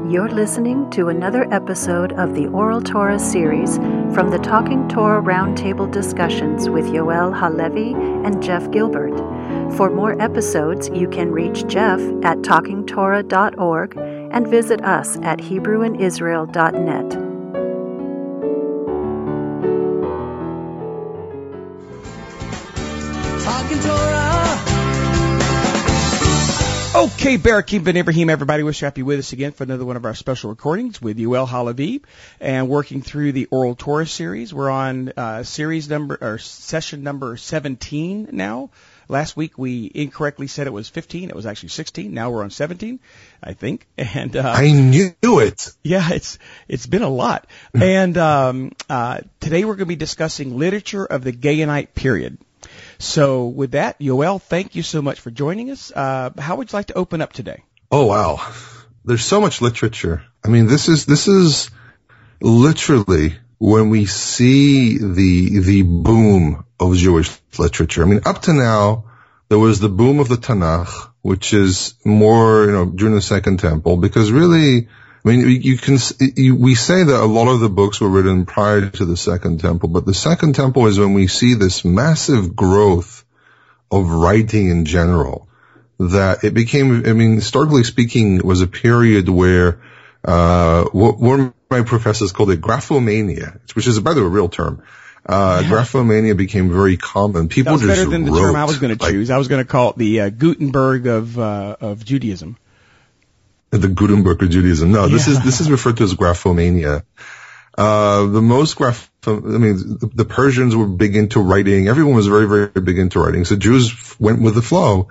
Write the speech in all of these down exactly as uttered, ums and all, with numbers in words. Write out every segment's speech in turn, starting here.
You're listening to another episode of the Oral Torah series from the Talking Torah Roundtable discussions with Yoel Halevi and Jeff Gilbert. For more episodes, you can reach Jeff at talking torah dot org and visit us at hebrew in israel dot net. Talking Torah. Okay, Barakim Ben Ibrahim, everybody. Wish you happy with us again for another one of our special recordings with Yoel Halevi and working through the Oral Torah series. We're on uh, series number or session number seventeen now. Last week we incorrectly said it was fifteen. It was actually sixteen. Now we're on seventeen, I think. And uh, I knew it. Yeah, it's it's been a lot. And um, uh, today we're going to be discussing literature of the Gaonite period. So with that, Yoel, thank you so much for joining us. Uh, how would you like to open up today? Oh, wow. There's so much literature. I mean, this is, this is literally when we see the, the boom of Jewish literature. I mean, up to now, there was the boom of the Tanakh, which is more, you know, during the Second Temple, because really, I mean, you can, you, we say that a lot of the books were written prior to the Second Temple, but the Second Temple is when we see this massive growth of writing in general, that it became, I mean, historically speaking, it was a period where, uh, what one of my professors called it graphomania, which is, by the way, a real term. Uh, yeah. Graphomania became very common. People just wrote. That's better than the wrote, term I was going to choose. Like, I was going to call it the uh, Gutenberg of, uh, of Judaism. The Gutenberg of Judaism. No, this yeah. is, this is referred to as graphomania. Uh, the most graph, I mean, the, the Persians were big into writing. Everyone was very, very big into writing. So Jews went with the flow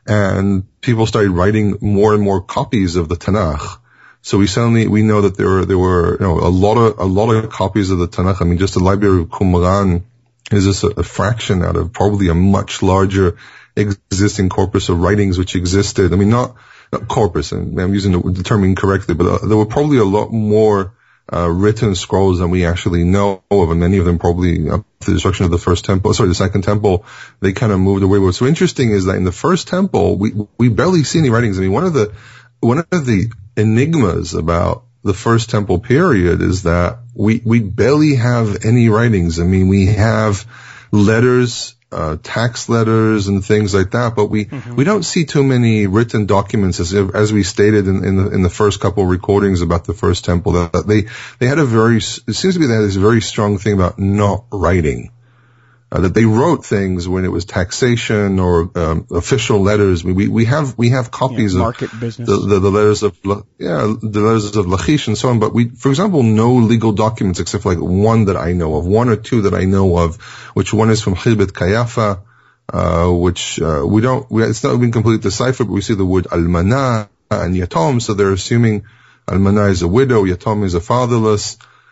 and people started writing more and more copies of the Tanakh. So we suddenly, we know that there were, there were, you know, a lot of, a lot of copies of the Tanakh. I mean, just the Library of Qumran is just a, a fraction out of probably a much larger existing corpus of writings which existed. I mean, not, not corpus, and I'm using the, the term incorrectly, but uh, there were probably a lot more uh, written scrolls than we actually know of, and many of them probably after the destruction of the first temple, sorry, the second temple, they kind of moved away. What's so interesting is that in the first temple, we we barely see any writings. I mean, one of the one of the enigmas about the first temple period is that we we barely have any writings. I mean, we have letters, uh, tax letters and things like that, but we, mm-hmm. we don't see too many written documents as, as we stated in, in the, in the first couple of recordings about the first temple, that they, they had a very, it seems to be they had this very strong thing about not writing. Uh, that they wrote things when it was taxation or um, official letters. We we have we have copies yeah, of market business. The, the, the letters of yeah the letters of Lachish and so on. But we, for example, no legal documents except for like one that I know of, one or two that I know of. Which one is from Chilbet Kayafa, uh, which uh, we don't. We, it's not been completely deciphered, but we see the word almana and yatom. So they're assuming almana is a widow, yatom is a fatherless.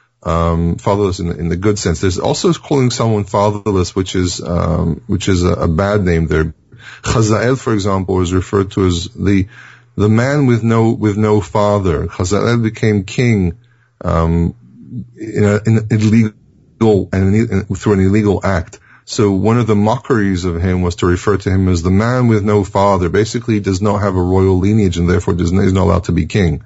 Um, fatherless in the, in the good sense. There's also calling someone fatherless, which is, um, which is a, a bad name there. Chazael, for example, is referred to as the, the man with no, with no father. Chazael became king, um, in, a, in an illegal, and through an illegal act. So one of the mockeries of him was to refer to him as the man with no father. Basically, he does not have a royal lineage and therefore does not, is not allowed to be king.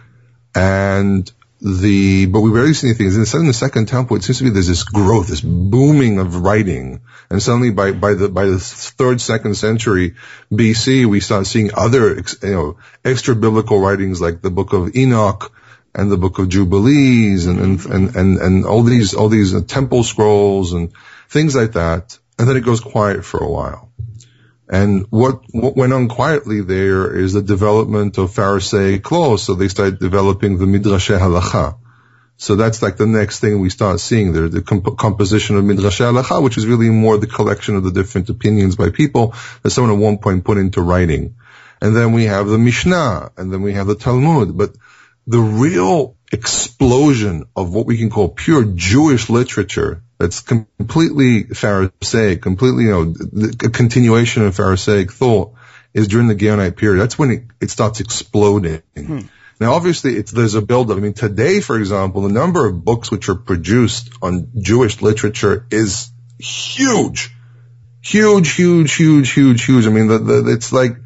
And, The, but we rarely see anything. In the second temple, it seems to be there's this growth, this booming of writing. And suddenly by, by the, by the third, second century B C, we start seeing other, you know, extra biblical writings like the book of Enoch and the book of Jubilees and, and, and, and, and all these, all these temple scrolls and things like that. And then it goes quiet for a while. And what, what went on quietly there is the development of Pharisaic law. So they started developing the Midrashei Halacha. So that's like the next thing we start seeing there, the comp- composition of Midrashei Halacha, which is really more the collection of the different opinions by people that someone at one point put into writing. And then we have the Mishnah, and then we have the Talmud. But the real explosion of what we can call pure Jewish literature that's completely Pharisaic, completely, you know, a continuation of Pharisaic thought is during the Gaonite period. That's when it, it starts exploding. Hmm. Now, obviously, it's, there's a build-up. I mean, today, for example, the number of books which are produced on Jewish literature is huge. Huge, huge, huge, huge, huge. I mean, the, the, it's like,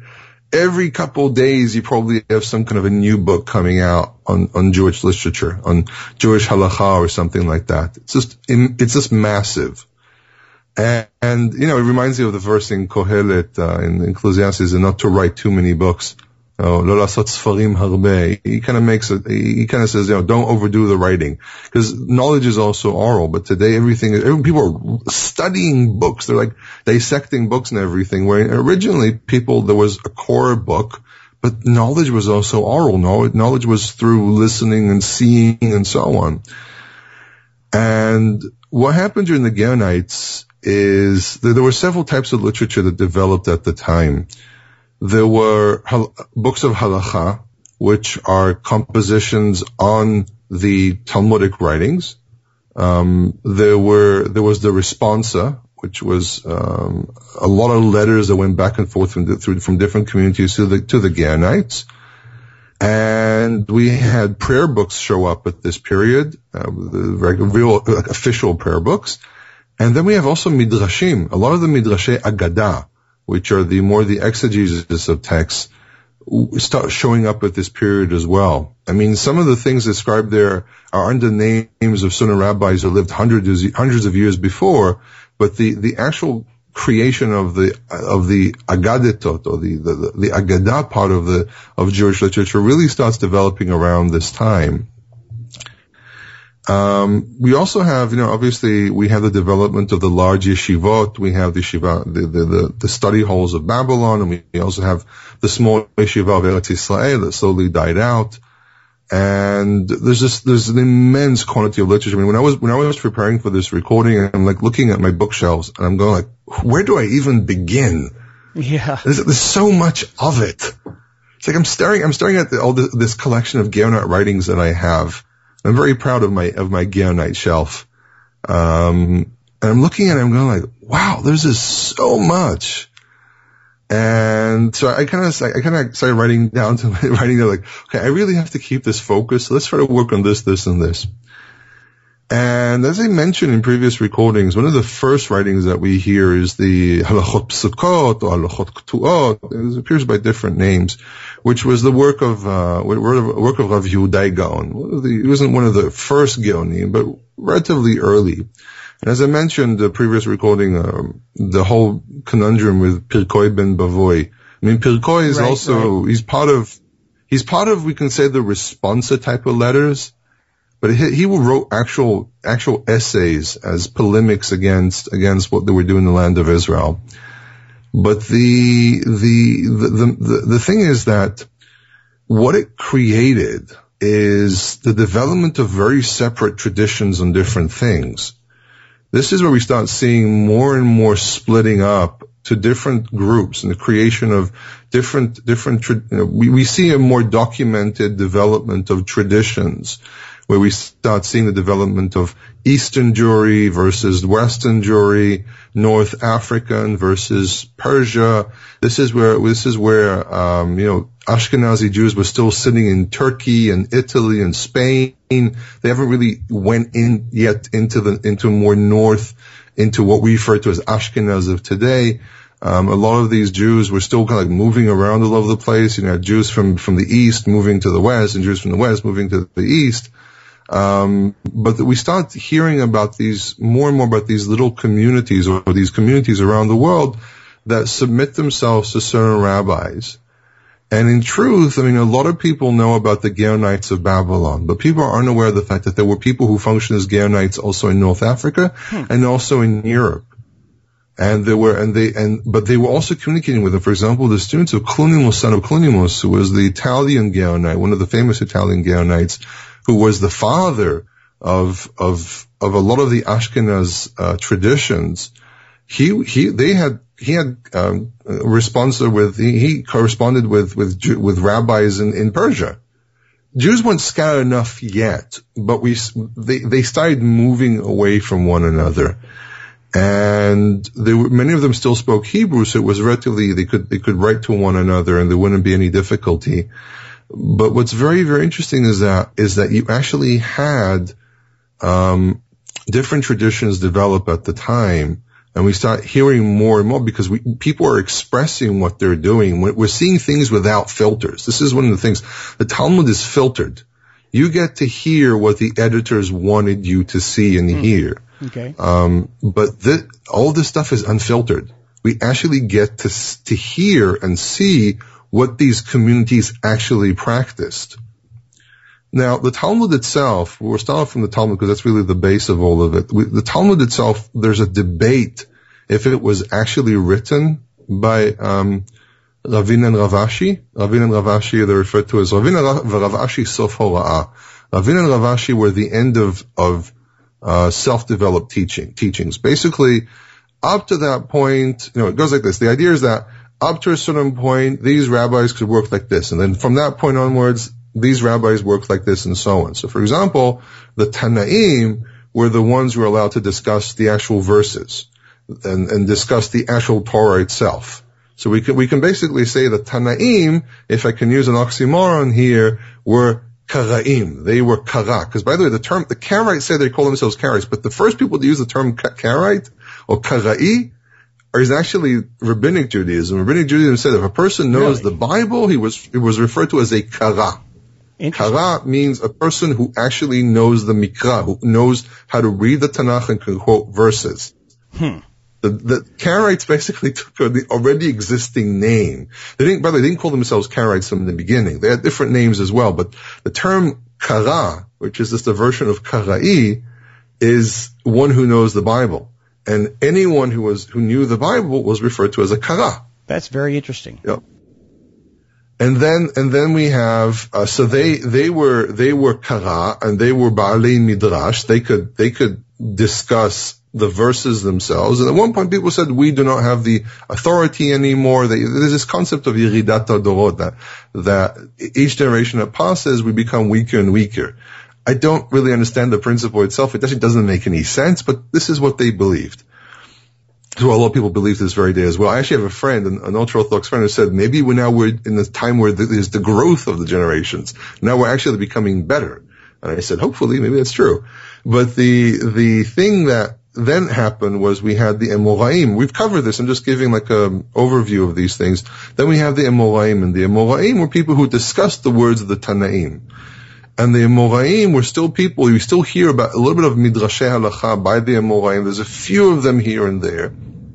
every couple of days you probably have some kind of a new book coming out on, on Jewish literature, on Jewish halakha or something like that. It's just, it's just massive. And, and you know, it reminds me of the verse in Kohelet, uh, in Ecclesiastes, not to write too many books. Oh, lo lasot sfarim harbe. He kind of makes it, he kind of says, you know, don't overdo the writing. Because knowledge is also oral, but today everything, every, people are studying books. They're like dissecting books and everything, where originally people, there was a core book, but knowledge was also oral. Knowledge was through listening and seeing and so on. And what happened during the Gaonites is that there were several types of literature that developed at the time. There were hal- books of halakha, which are compositions on the Talmudic writings. Um, there were, there was the responsa, which was, um, a lot of letters that went back and forth from, the, through, from different communities to the, to the Gaonites. And we had prayer books show up at this period, uh, the regular, real, like, official prayer books. And then we have also midrashim, a lot of the midrashay Agadah, which are the more the exegesis of texts, start showing up at this period as well. I mean, some of the things described there are under names of Sunnah rabbis who lived hundreds, hundreds of years before, but the, the actual creation of the, of the Agadetot, or the, the, the Agadah part of the, of Jewish literature really starts developing around this time. Um, we also have, you know, obviously we have the development of the large yeshivot. We have the shiva, the, the, the, the study halls of Babylon, and we also have the small yeshiva of Eretz Israel that slowly died out. And there's just, there's an immense quantity of literature. I mean, when I was, when I was preparing for this recording, I'm like looking at my bookshelves and I'm going like, where do I even begin? Yeah. There's, there's so much of it. It's like I'm staring, I'm staring at the, all the, this collection of Gaonite writings that I have. I'm very proud of my, of my Gaonite shelf. Um, and I'm looking at it, I'm going like, wow, there's just so much. And so I kind of, I kind of started writing down to, writing down like, okay, I really have to keep this focus. So let's try to work on this, this, and this. And as I mentioned in previous recordings, one of the first writings that we hear is the Halachot Psukot or Halachot Ktuot. It appears by different names, which was the work of, uh, work of Rav Yehudai Gaon. He wasn't one of the first Gaonim, but relatively early. And as I mentioned, the previous recording, um, the whole conundrum with Pirkoi ben Bavoy. I mean, Pirkoi is right, also, right. he's part of, he's part of, we can say, the responsa type of letters. But he, he wrote actual, actual essays as polemics against, against what they were doing in the land of Israel. But the, the, the, the, the thing is that what it created is the development of very separate traditions on different things. This is where we start seeing more and more splitting up to different groups and the creation of different, different, you know, we, we see a more documented development of traditions, where we start seeing the development of Eastern Jewry versus Western Jewry, North African versus Persia. This is where, this is where, um, you know, Ashkenazi Jews were still sitting in Turkey and Italy and Spain. They haven't really went in yet into the, into more north, into what we refer to as Ashkenaz of today. Um, a lot of these Jews were still kind of like moving around all over the place. You know, Jews from, from the east moving to the west and Jews from the west moving to the east. Um, but we start hearing about these, more and more about these little communities or these communities around the world that submit themselves to certain rabbis. And in truth, I mean, a lot of people know about the Gaonites of Babylon, but people are unaware of the fact that there were people who functioned as Gaonites also in North Africa hmm. and also in Europe. And there were, and they, and, but they were also communicating with them. For example, the students of Clunimus, son of Clunimus, who was the Italian Gaonite, one of the famous Italian Gaonites, who was the father of, of, of a lot of the Ashkenaz, uh, traditions. He, he, they had, he had, um, responded with, he, he corresponded with, with, with rabbis in, in Persia. Jews weren't scattered enough yet, but we, they, they started moving away from one another. And they were, many of them still spoke Hebrew, so it was relatively, they could, they could write to one another and there wouldn't be any difficulty. But what's very, very interesting is that, is that you actually had, um, different traditions develop at the time, And we start hearing more and more because we, people are expressing what they're doing. We're seeing things without filters. This is one of the things. The Talmud is filtered. You get to hear what the editors wanted you to see and mm. hear. Okay. Um, but th- all this stuff is unfiltered. We actually get to to hear and see what these communities actually practiced. Now, the Talmud itself, we're starting from the Talmud because that's really the base of all of it. We, the Talmud itself, there's a debate if it was actually written by um, Ravin and Rav Ashi. Ravin and Rav Ashi, they're referred to as Ravin and Rav Ashi Sof Hora'ah. Ravin and Rav Ashi were the end of, of uh, self-developed teaching, teachings. Basically, up to that point, you know, it goes like this. The idea is that up to a certain point, these rabbis could work like this. And then from that point onwards, these rabbis worked like this and so on. So, for example, the Tanaim were the ones who were allowed to discuss the actual verses and, and discuss the actual Torah itself. So we can, we can basically say that Tanaim, if I can use an oxymoron here, were Karaim. They were Kara. Because by the way, the term, the Karaites say they call themselves Karaites, but the first people to use the term Karaite or Karai is actually Rabbinic Judaism. Rabbinic Judaism said if a person knows really? the Bible, he was, he was referred to as a Kara. Kara means a person who actually knows the Mikra, who knows how to read the Tanakh and can quote verses. Hmm. The, the Karaites basically took the already existing name. They didn't, by the way, they didn't call themselves Karaites from the beginning. They had different names as well, but the term Kara, which is just a version of Karai, is one who knows the Bible. And anyone who was, who knew the Bible was referred to as a Kara. That's very interesting. Yep. And then, and then we have, uh, so they, they were, they were Kara, and they were Baalei Midrash. They could, they could discuss the verses themselves. And at one point people said, we do not have the authority anymore. They, there's this concept of Yeridat HaDorot, that, that each generation that passes, we become weaker and weaker. I don't really understand the principle itself. It actually doesn't make any sense, but this is what they believed. So a lot of people believe this very day as well. I actually have a friend, an, an ultra-Orthodox friend, who said maybe we now we're in the time where there's the growth of the generations. Now we're actually becoming better. And I said, hopefully, maybe that's true. But the the thing that then happened was we had the Amoraim. We've covered this. I'm just giving like an overview of these things. Then we have the Amoraim, and the Amoraim were people who discussed the words of the Tanaim. And the Amoraim were still people, you still hear about a little bit of Midrashei Halacha by the Amoraim. There's a few of them here and there.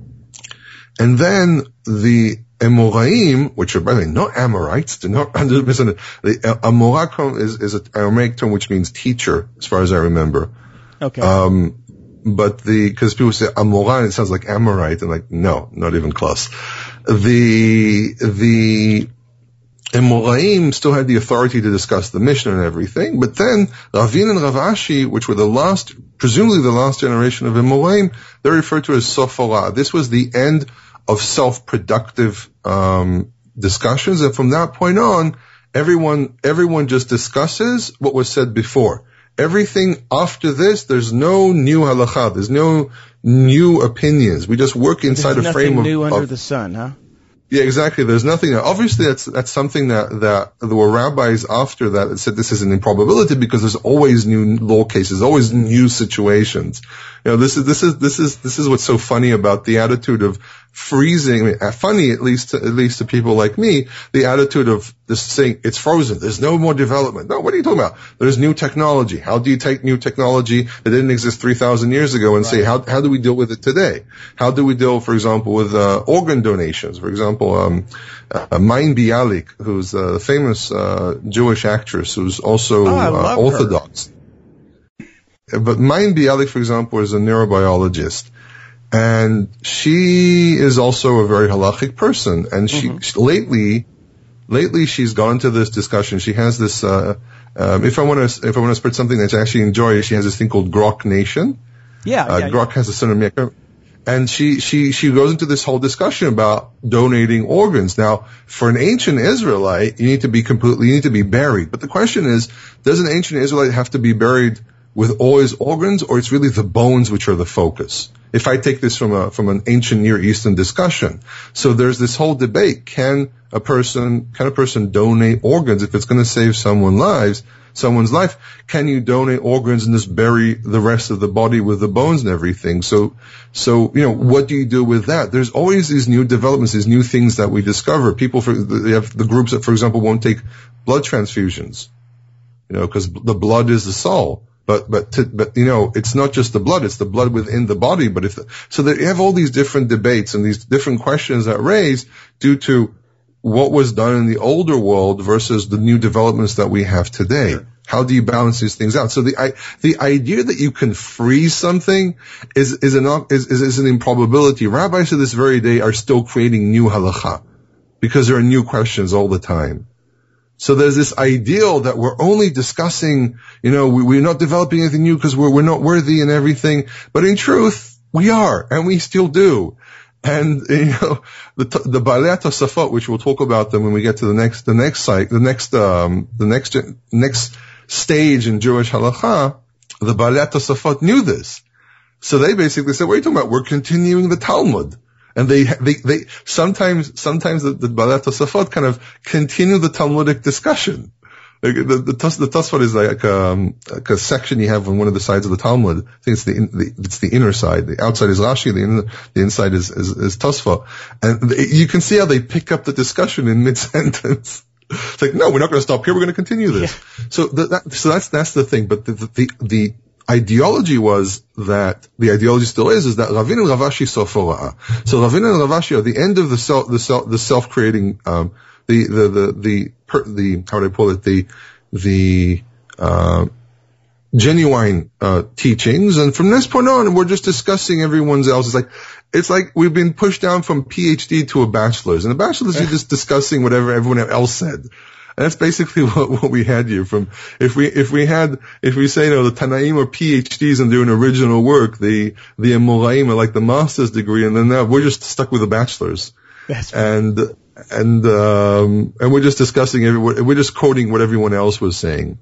And then the Amoraim, which are, by the way, not Amorites, do not understand. The Amorah is, is an Aramaic term which means teacher, as far as I remember. Okay. Um, but the, cause people say Amorah, it sounds like Amorite, and like, no, not even close. The, the, Amoraim still had the authority to discuss the Mishnah and everything, but then Ravin and Rav Ashi, which were the last, presumably the last generation of Amoraim, they're referred to as Sof Hora'ah. This was the end of self-productive um discussions, and from that point on, everyone everyone just discusses what was said before. Everything after this, there's no new halakha, there's no new opinions. We just work inside there's a frame of... nothing new under of, the sun, huh? Yeah, exactly. There's nothing. Obviously, that's that's something that that there were rabbis after that that said this is an improbability because there's always new law cases, always new situations. You know, this is this is this is this is what's so funny about the attitude of freezing. I mean, funny at least to, at least to people like me, the attitude of just saying it's frozen. There's no more development. No, what are you talking about? There's new technology. How do you take new technology that didn't exist three thousand years ago and right. say how how do we deal with it today? How do we deal, for example, with uh, organ donations? For example, um, uh, Mayin Bialik, who's a famous uh, Jewish actress who's also oh, uh, Orthodox. Her. But Mayin Bialik, for example, is a neurobiologist. And she is also a very halachic person. And she, mm-hmm. she lately, lately she's gone to this discussion. She has this, uh, um, if I want to, if I want to spread something that I actually enjoy, she has this thing called Grok Nation. Yeah. Uh, yeah Grok yeah. has a son of Mecca. And she, she, she goes into this whole discussion about donating organs. Now, for an ancient Israelite, you need to be completely, you need to be buried. But the question is, does an ancient Israelite have to be buried with all his organs, or it's really the bones which are the focus? If I take this from a from an ancient Near Eastern discussion, so there's this whole debate: can a person can a person donate organs if it's going to save someone's lives? Someone's life, can you donate organs and just bury the rest of the body with the bones and everything? So, so, you know, what do you do with that? There's always these new developments, these new things that we discover. People, for, they have the groups that, for example, won't take blood transfusions, you know, because the blood is the soul. But, but, to, but, you know, it's not just the blood, it's the blood within the body. But if, so that you have all these different debates and these different questions that raise due to what was done in the older world versus the new developments that we have today. Sure. How do you balance these things out? So the I, the idea that you can freeze something is is an is, is, is an improbability. Rabbis to this very day are still creating new halacha because there are new questions all the time. So there's this ideal that we're only discussing, you know, we, we're not developing anything new because we're we're not worthy and everything. But in truth, we are, and we still do. And, you know, the, the Baalei Tosafot, which we'll talk about them when we get to the next, the next site, the next, um, the next, next stage in Jewish halacha, the Baalei Tosafot knew this. So they basically said, what are you talking about? We're continuing the Talmud. And they, they, they, sometimes, sometimes the, the Baalei Tosafot kind of continue the Talmudic discussion. Like the, the, the Tosfot is like, um, like a section you have on one of the sides of the Talmud. I think it's the, the it's the inner side. The outside is Rashi, the inner, the inside is, is, is Tosfot. And they, you can see how they pick up the discussion in mid-sentence. It's like, no, we're not going to stop here. We're going to continue this. Yeah. So the, that, so that's, that's the thing. But the, the, the ideology was that, the ideology still is, is that Ravina and Ravashi sof hora'ah. So Ravina and Ravashi are the end of the self, the self, the self-creating, um, the, the, the, the, per, the, how would I pull it, the, the, uh, genuine, uh, teachings. And from this point on, we're just discussing everyone's else. It's like, it's like we've been pushed down from PhD to a bachelor's. And a bachelor's, you're just discussing whatever everyone else said. And that's basically what, what we had here from, if we, if we had, if we say, you know, the Tanaim are PhDs and doing original work, the, the Amoraim are like the master's degree, and then now we're just stuck with the bachelor's. That's right. And, and, um, and we're just discussing every, we're just quoting what everyone else was saying.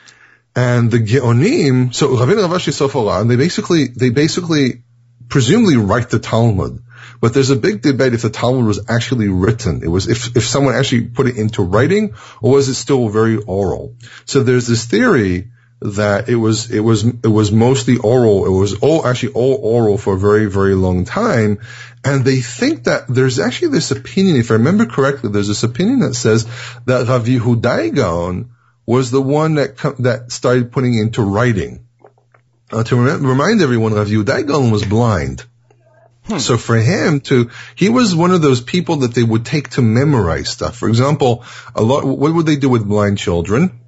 And the Geonim, so Ravina and Ravashi sof hora'ah, and they basically, they basically presumably write the Talmud. But there's a big debate if the Talmud was actually written. It was, if, if someone actually put it into writing, or was it still very oral? So there's this theory that it was, it was, it was mostly oral. It was all, actually all oral for a very, very long time. And they think that there's actually this opinion, if I remember correctly, there's this opinion that says that Rav Yehudai Gaon was the one that, that started putting into writing. Uh, to rem- remind everyone, Rav Yehudai Gaon was blind. Hmm. So for him to, he was one of those people that they would take to memorize stuff. For example, a lot, what would they do with blind children?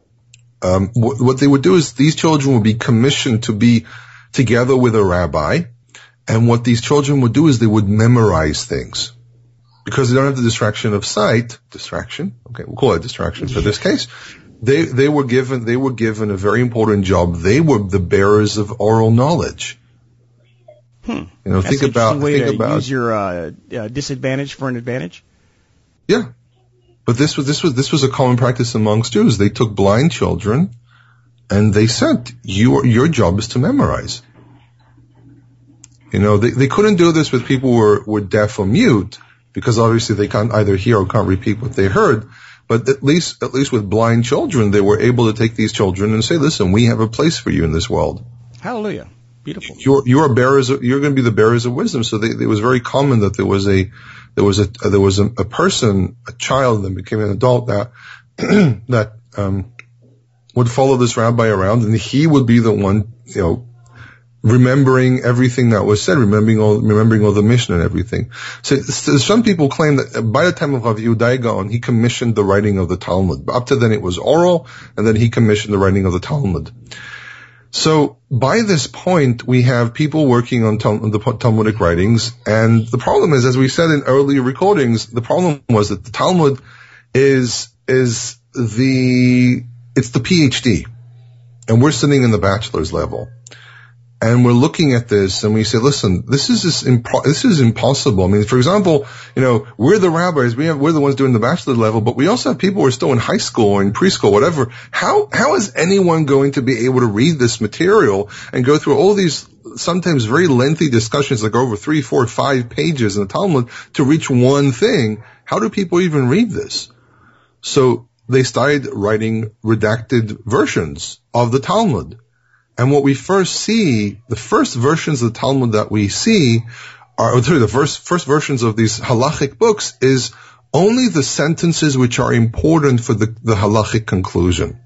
Um, what, what they would do is these children would be commissioned to be together with a rabbi. And what these children would do is they would memorize things. Because they don't have the distraction of sight, distraction, okay, we'll call it distraction for this case. They, they were given, they were given a very important job. They were the bearers of oral knowledge. Hmm. You know, That's think an about, way think to about, use your, uh, uh, disadvantage for an advantage. Yeah. But this was, this was, this was a common practice amongst Jews. They took blind children and they said, your, your job is to memorize. You know, they, they couldn't do this with people who were, were deaf or mute, because obviously they can't either hear or can't repeat what they heard. But at least, at least with blind children, they were able to take these children and say, listen, we have a place for you in this world. Hallelujah. Beautiful. You're, you're bearers of, you're going to be the bearers of wisdom. So they, it was very common that there was a, there was a, there was a, a person, a child that became an adult that, that, um, would follow this rabbi around, and he would be the one, you know, remembering everything that was said, remembering all, remembering all the mission and everything. So, so some people claim that by the time of Rav Yehudai Gaon, he commissioned the writing of the Talmud. Up to then it was oral, and then he commissioned the writing of the Talmud. So by this point, we have people working on Tal- the Talmudic writings, and the problem is, as we said in earlier recordings, the problem was that the Talmud is, is the, it's the PhD, and we're sitting in the bachelor's level. and we're looking at this and we say, listen, this is this, impo- this is impossible. I mean, for example, you know, we're the rabbis, we have, we're the ones doing the bachelor level, but we also have people who are still in high school or in preschool, whatever. How, how is anyone going to be able to read this material and go through all these sometimes very lengthy discussions, like over three, four, five pages in the Talmud to reach one thing? How do people even read this? So they started writing redacted versions of the Talmud. And what we first see, the first versions of the Talmud that we see are, sorry, the first, first versions of these halachic books is only the sentences which are important for the, the halachic conclusion.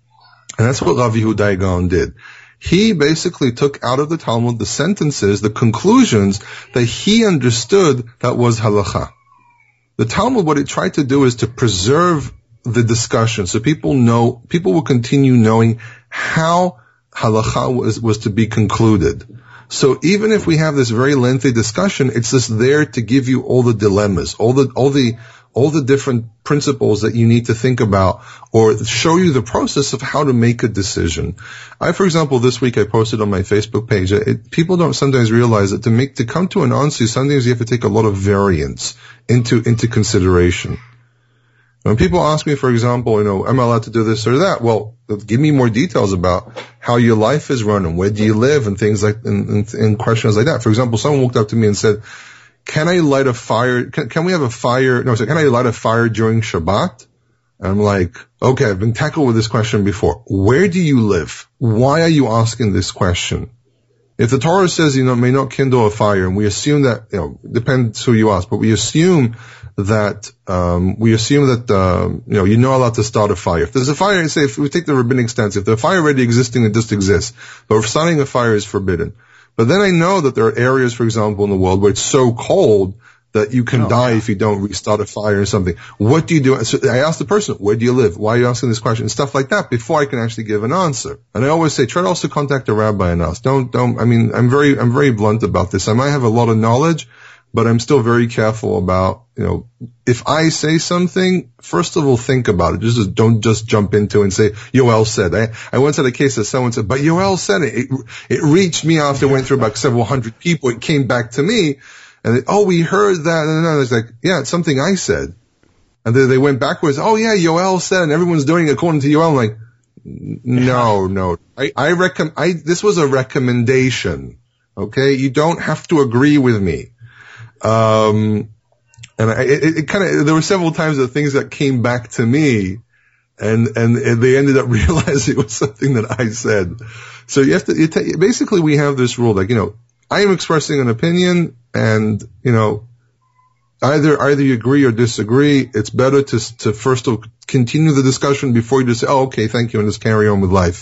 And that's what Rav Yehuda Gaon did. He basically took out of the Talmud the sentences, the conclusions that he understood that was halacha. The Talmud, what it tried to do is to preserve the discussion, so people know, people will continue knowing how halacha was, was to be concluded. So even if we have this very lengthy discussion, it's just there to give you all the dilemmas, all the, all the, all the different principles that you need to think about, or show you the process of how to make a decision. I, for example, this week I posted on my Facebook page, it, people don't sometimes realize that to make, to come to an answer, sometimes you have to take a lot of variance into, into consideration. When people ask me, for example, you know, am I allowed to do this or that? Well, give me more details about how your life is run and where do you live and things like, and, and, and questions like that. For example, someone walked up to me and said, can I light a fire? Can, can we have a fire? No, I said, can I light a fire during Shabbat? And I'm like, okay, I've been tackled with this question before. Where do you live? Why are you asking this question? If the Torah says, you know, may not kindle a fire, and we assume that, you know, depends who you ask, but we assume that, um, we assume that, um, you know, you're not allowed to start a fire. If there's a fire, say, if we take the rabbinic stance, if the fire already existing, it just exists. But starting a fire is forbidden. But then I know that there are areas, for example, in the world where it's so cold that you can oh, die yeah. if you don't restart a fire or something. What do you do? So I ask the person, where do you live? Why are you asking this question? And stuff like that before I can actually give an answer. And I always say, try to also contact a rabbi and ask. Don't, don't, I mean, I'm very, I'm very blunt about this. I might have a lot of knowledge, but I'm still very careful about, you know, if I say something, first of all, think about it. Just don't just jump into and say, Yoel said. I, I once had a case that someone said, but Yoel said it. It, it reached me after it went through about several hundred people. It came back to me. And they, oh, we heard that. And I was like, yeah, it's something I said. And then they went backwards. Oh, yeah, Yoel said, and everyone's doing it according to Yoel. I'm like, no, no. I, I recommend, I, this was a recommendation. Okay. You don't have to agree with me. Um, and I, it, it kind of, there were several times that things that came back to me and, and, and they ended up realizing it was something that I said. So you have to, you t- basically we have this rule, like, you know, I am expressing an opinion and, you know, either, either you agree or disagree. It's better to, to first continue the discussion before you just say, oh, okay, thank you, and just carry on with life.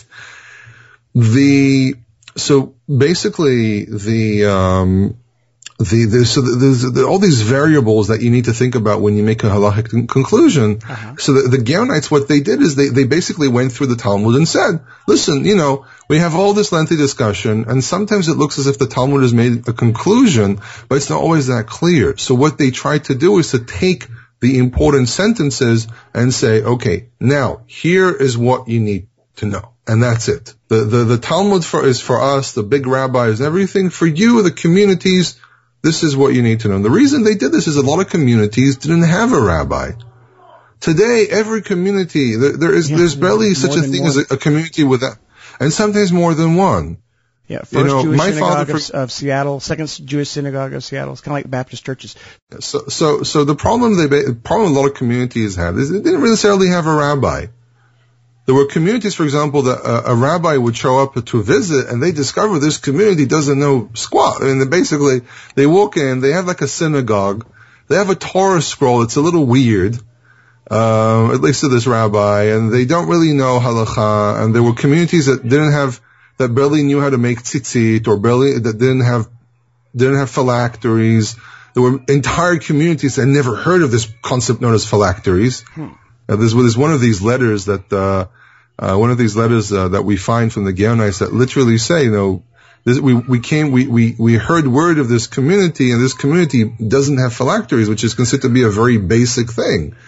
The, so basically the, um, The, the, so there's the, all these variables that you need to think about when you make a halachic conclusion. Uh-huh. So the, the Gaonites, what they did is they, they basically went through the Talmud and said, listen, you know, we have all this lengthy discussion, and sometimes it looks as if the Talmud has made a conclusion, but it's not always that clear. So what they tried to do is to take the important sentences and say, okay, now here is what you need to know. And that's it. The, the, the Talmud for, is for us, the big rabbis, everything. For you, the communities, this is what you need to know. And the reason they did this is a lot of communities didn't have a rabbi. Today, every community, there, there is, yeah, there's barely such a thing one. as a, a community without, and sometimes more than one. Yeah, first you know, Jewish my synagogue father, for, of, of Seattle, second Jewish synagogue of Seattle. It's kind of like Baptist churches. So, so, so the problem they, the problem a lot of communities had is they didn't necessarily have a rabbi. There were communities, for example, that a, a rabbi would show up to visit, and they discover this community doesn't know squat. I mean, basically, they walk in, they have like a synagogue, they have a Torah scroll. It's a little weird, uh, at least to this rabbi, and they don't really know halacha. And there were communities that didn't have, that barely knew how to make tzitzit, or barely that didn't have, didn't have phylacteries. There were entire communities that never heard of this concept known as phylacteries. Hmm. Uh, there's, there's one of these letters that, uh, uh, one of these letters, uh, that we find from the Gaonites that literally say, you know, this, we, we came, we, we, we heard word of this community, and this community doesn't have phylacteries, which is considered to be a very basic thing.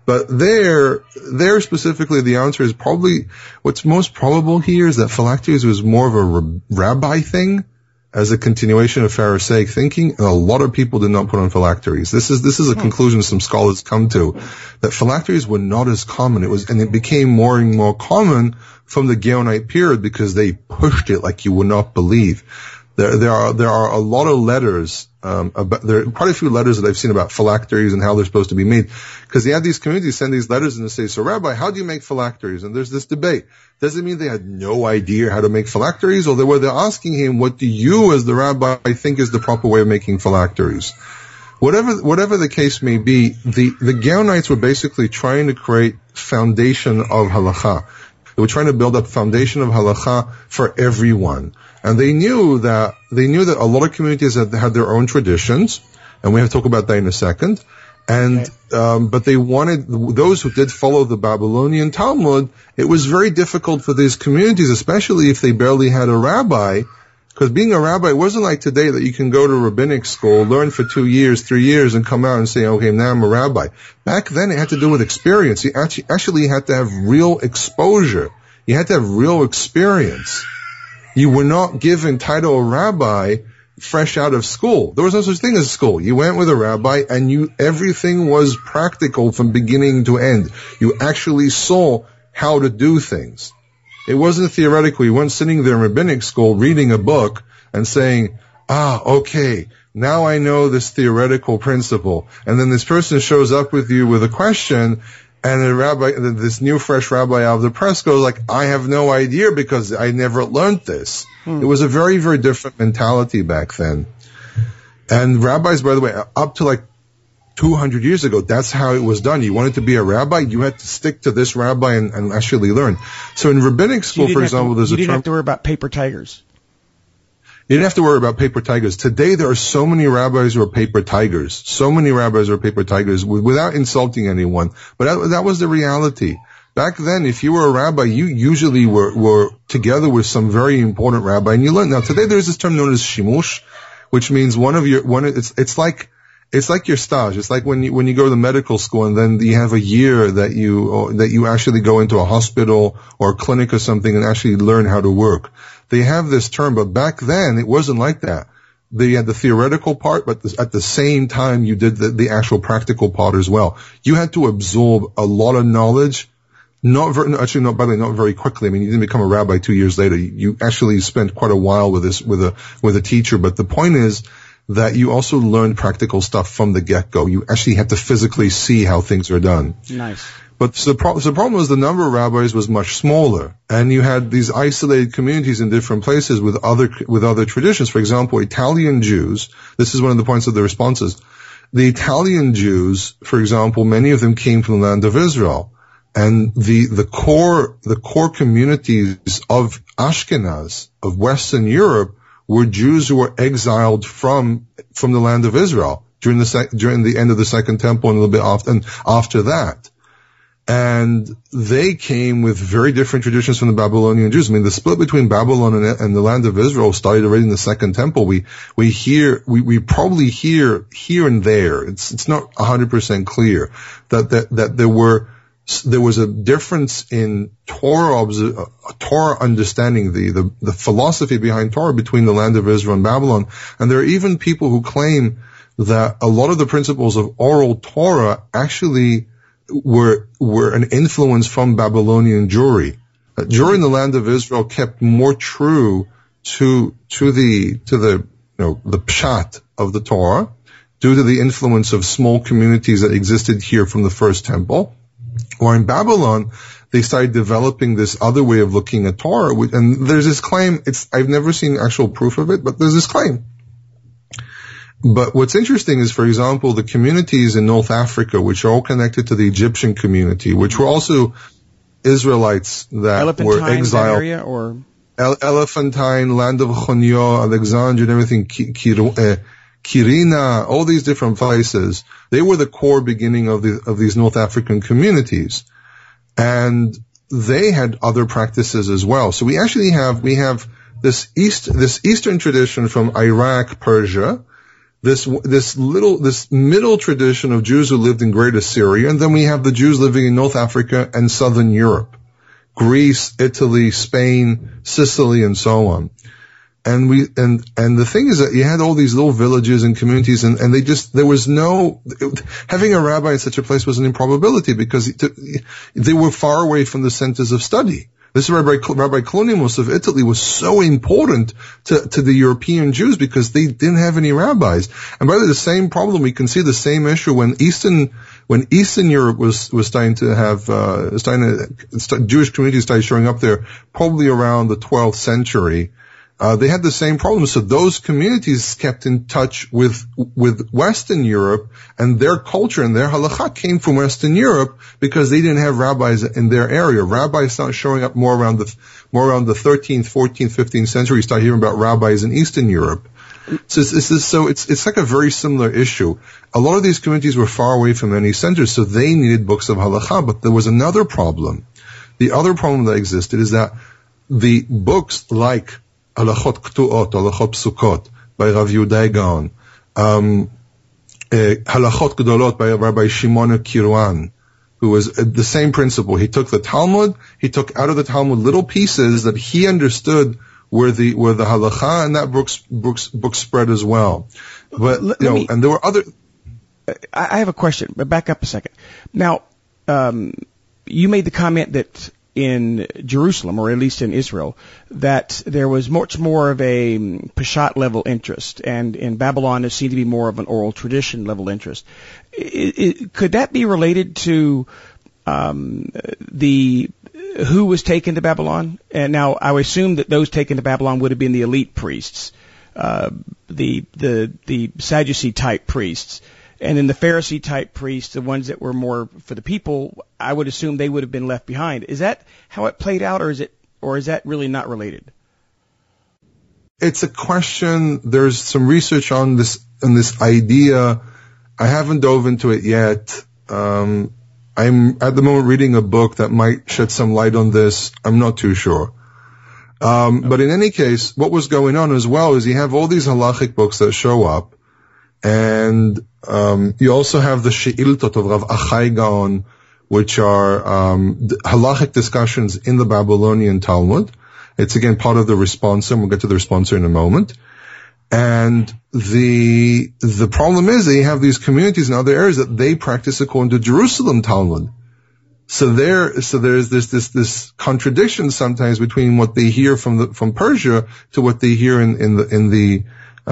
But there, there specifically, the answer is probably, what's most probable here is that phylacteries was more of a rabbi thing as a continuation of Pharisaic thinking, and a lot of people did not put on phylacteries. This is, this is a hmm. conclusion some scholars come to, that phylacteries were not as common. It was, and it became more and more common from the Gaonite period because they pushed it like you would not believe. There, there are, there are a lot of letters, um, about, there are quite a few letters that I've seen about phylacteries and how they're supposed to be made. Because they had these communities send these letters and they say, so Rabbi, how do you make phylacteries? And there's this debate. Does it mean they had no idea how to make phylacteries? Or they were they're asking him, what do you as the rabbi think is the proper way of making phylacteries? Whatever, whatever the case may be, the, the Gaonites were basically trying to create foundation of halakha. They were trying to build up foundation of halakha for everyone. And they knew that, they knew that a lot of communities had, had their own traditions, and we have to talk about that in a second. And, okay. um, but they wanted, those who did follow the Babylonian Talmud, it was very difficult for these communities, especially if they barely had a rabbi, because being a rabbi, it wasn't like today that you can go to rabbinic school, learn for two years, three years, and come out and say, okay, now I'm a rabbi. Back then, it had to do with experience. You actually, actually had to have real exposure. You had to have real experience. You were not given title of rabbi fresh out of school. There was no such thing as school. You went with a rabbi and you, everything was practical from beginning to end. You actually saw how to do things. It wasn't theoretical. You weren't sitting there in rabbinic school reading a book and saying, ah, okay, now I know this theoretical principle. And then this person shows up with you with a question, and the rabbi, this new fresh rabbi out of the press goes like, I have no idea because I never learned this. Hmm. It was a very, very different mentality back then. And rabbis, by the way, up to like two hundred years ago, that's how it was done. You wanted to be a rabbi, you had to stick to this rabbi and, and actually learn. So in rabbinic school, for example, to, there's you a term. You didn't have to worry about paper tigers. You didn't have to worry about paper tigers. Today, there are so many rabbis who are paper tigers. So many rabbis who are paper tigers without insulting anyone. But that, that was the reality. Back then, if you were a rabbi, you usually were, were together with some very important rabbi and you learned. Now, today there's this term known as shimush, which means one of your, one, it's, it's like, it's like your stage. It's like when you, when you go to medical school and then you have a year that you, that you actually go into a hospital or a clinic or something and actually learn how to work. They have this term, but back then it wasn't like that. They had the theoretical part, but at the same time you did the, the actual practical part as well. You had to absorb a lot of knowledge, not very, actually not, by the way, not very quickly. I mean, you didn't become a rabbi two years later. You, you actually spent quite a while with this, with a, with a teacher, but the point is that you also learned practical stuff from the get-go. You actually had to physically see how things are done. Nice. But the, pro- the problem was the number of rabbis was much smaller, and you had these isolated communities in different places with other with other traditions. For example, Italian Jews. This is one of the points of the responses. The Italian Jews, for example, many of them came from the land of Israel, and the the core the core communities of Ashkenaz, of Western Europe, were Jews who were exiled from from the land of Israel during the sec- during the end of the Second Temple and a little bit after and after that. And they came with very different traditions from the Babylonian Jews. I mean, the split between Babylon and, and the land of Israel started already in the Second Temple. We, we hear, we, we probably hear here and there. It's, it's not one hundred percent clear that, that, that there were, there was a difference in Torah, uh, Torah understanding, the, the, the philosophy behind Torah between the land of Israel and Babylon. And there are even people who claim that a lot of the principles of oral Torah actually were were an influence from Babylonian Jewry. Uh, Jewry in the land of Israel kept more true to to the to the you know the pshat of the Torah due to the influence of small communities that existed here from the first temple. Or in Babylon, they started developing this other way of looking at Torah, and there's this claim. It's I've never seen actual proof of it, but there's this claim. But what's interesting is, for example, the communities in North Africa, which are all connected to the Egyptian community, which were also Israelites that Elephantine, were exiled. That area, or Ele- Elephantine, land of Chonio, Alexandria, and everything, Ki- Ki- uh, Kirina, all these different places. They were the core beginning of the of these North African communities, and they had other practices as well. So we actually have we have this east this Eastern tradition from Iraq, Persia, this this little this middle tradition of Jews who lived in Greater Syria, and then we have the Jews living in North Africa and Southern Europe, Greece, Italy, Spain, Sicily, and so on. And we and and the thing is that you had all these little villages and communities, and, and they just there was no it, having a rabbi in such a place was an improbability because it, they were far away from the centers of study. This Rabbi Rabbi Kalonimus of Italy was so important to to the European Jews because they didn't have any rabbis. And by the way, the same problem we can see the same issue when Eastern when Eastern Europe was was starting to have uh, starting to start, Jewish communities started showing up there probably around the twelfth century. Uh, they had the same problem. So those communities kept in touch with, with Western Europe, and their culture and their halakha came from Western Europe because they didn't have rabbis in their area. Rabbis started showing up more around the, more around the thirteenth, fourteenth, fifteenth century. You start hearing about rabbis in Eastern Europe. So it's, it's, so it's, it's like a very similar issue. A lot of these communities were far away from any centers, so they needed books of halakha, but there was another problem. The other problem that existed is that the books like Halachot Ktuot, Halachot Psukot by Rav Yehuda Gaon, um, uh, Halachot Gedolot by Rabbi Shimon Kiruan, who was uh, the same principle. He took the Talmud, he took out of the Talmud little pieces that he understood were the were the halacha, and that book books book spread as well. But you know, me, and there were other. I have a question, but back up a second. Now, um, you made the comment that in Jerusalem, or at least in Israel, that there was much more of a Peshat level interest, and in Babylon there seemed to be more of an oral tradition level interest. It, it, could that be related to um, the who was taken to Babylon? And now I would assume that those taken to Babylon would have been the elite priests, uh, the the the Sadducee type priests. And then the Pharisee type priests, the ones that were more for the people, I would assume they would have been left behind. Is that how it played out, or is it, or is that really not related? It's a question. There's some research on this, on this idea. I haven't dove into it yet. Um, I'm at the moment reading a book that might shed some light on this. I'm not too sure. Um, okay. But in any case, what was going on as well is you have all these halachic books that show up, and um, you also have the She'iltot of Rav Achai Gaon, which are um, halachic discussions in the Babylonian Talmud. It's again part of the responsa, and we'll get to the responsa in a moment. And the the problem is that you have these communities in other areas that they practice according to Jerusalem Talmud. So there, so there's this this this contradiction sometimes between what they hear from the from Persia to what they hear in in the in the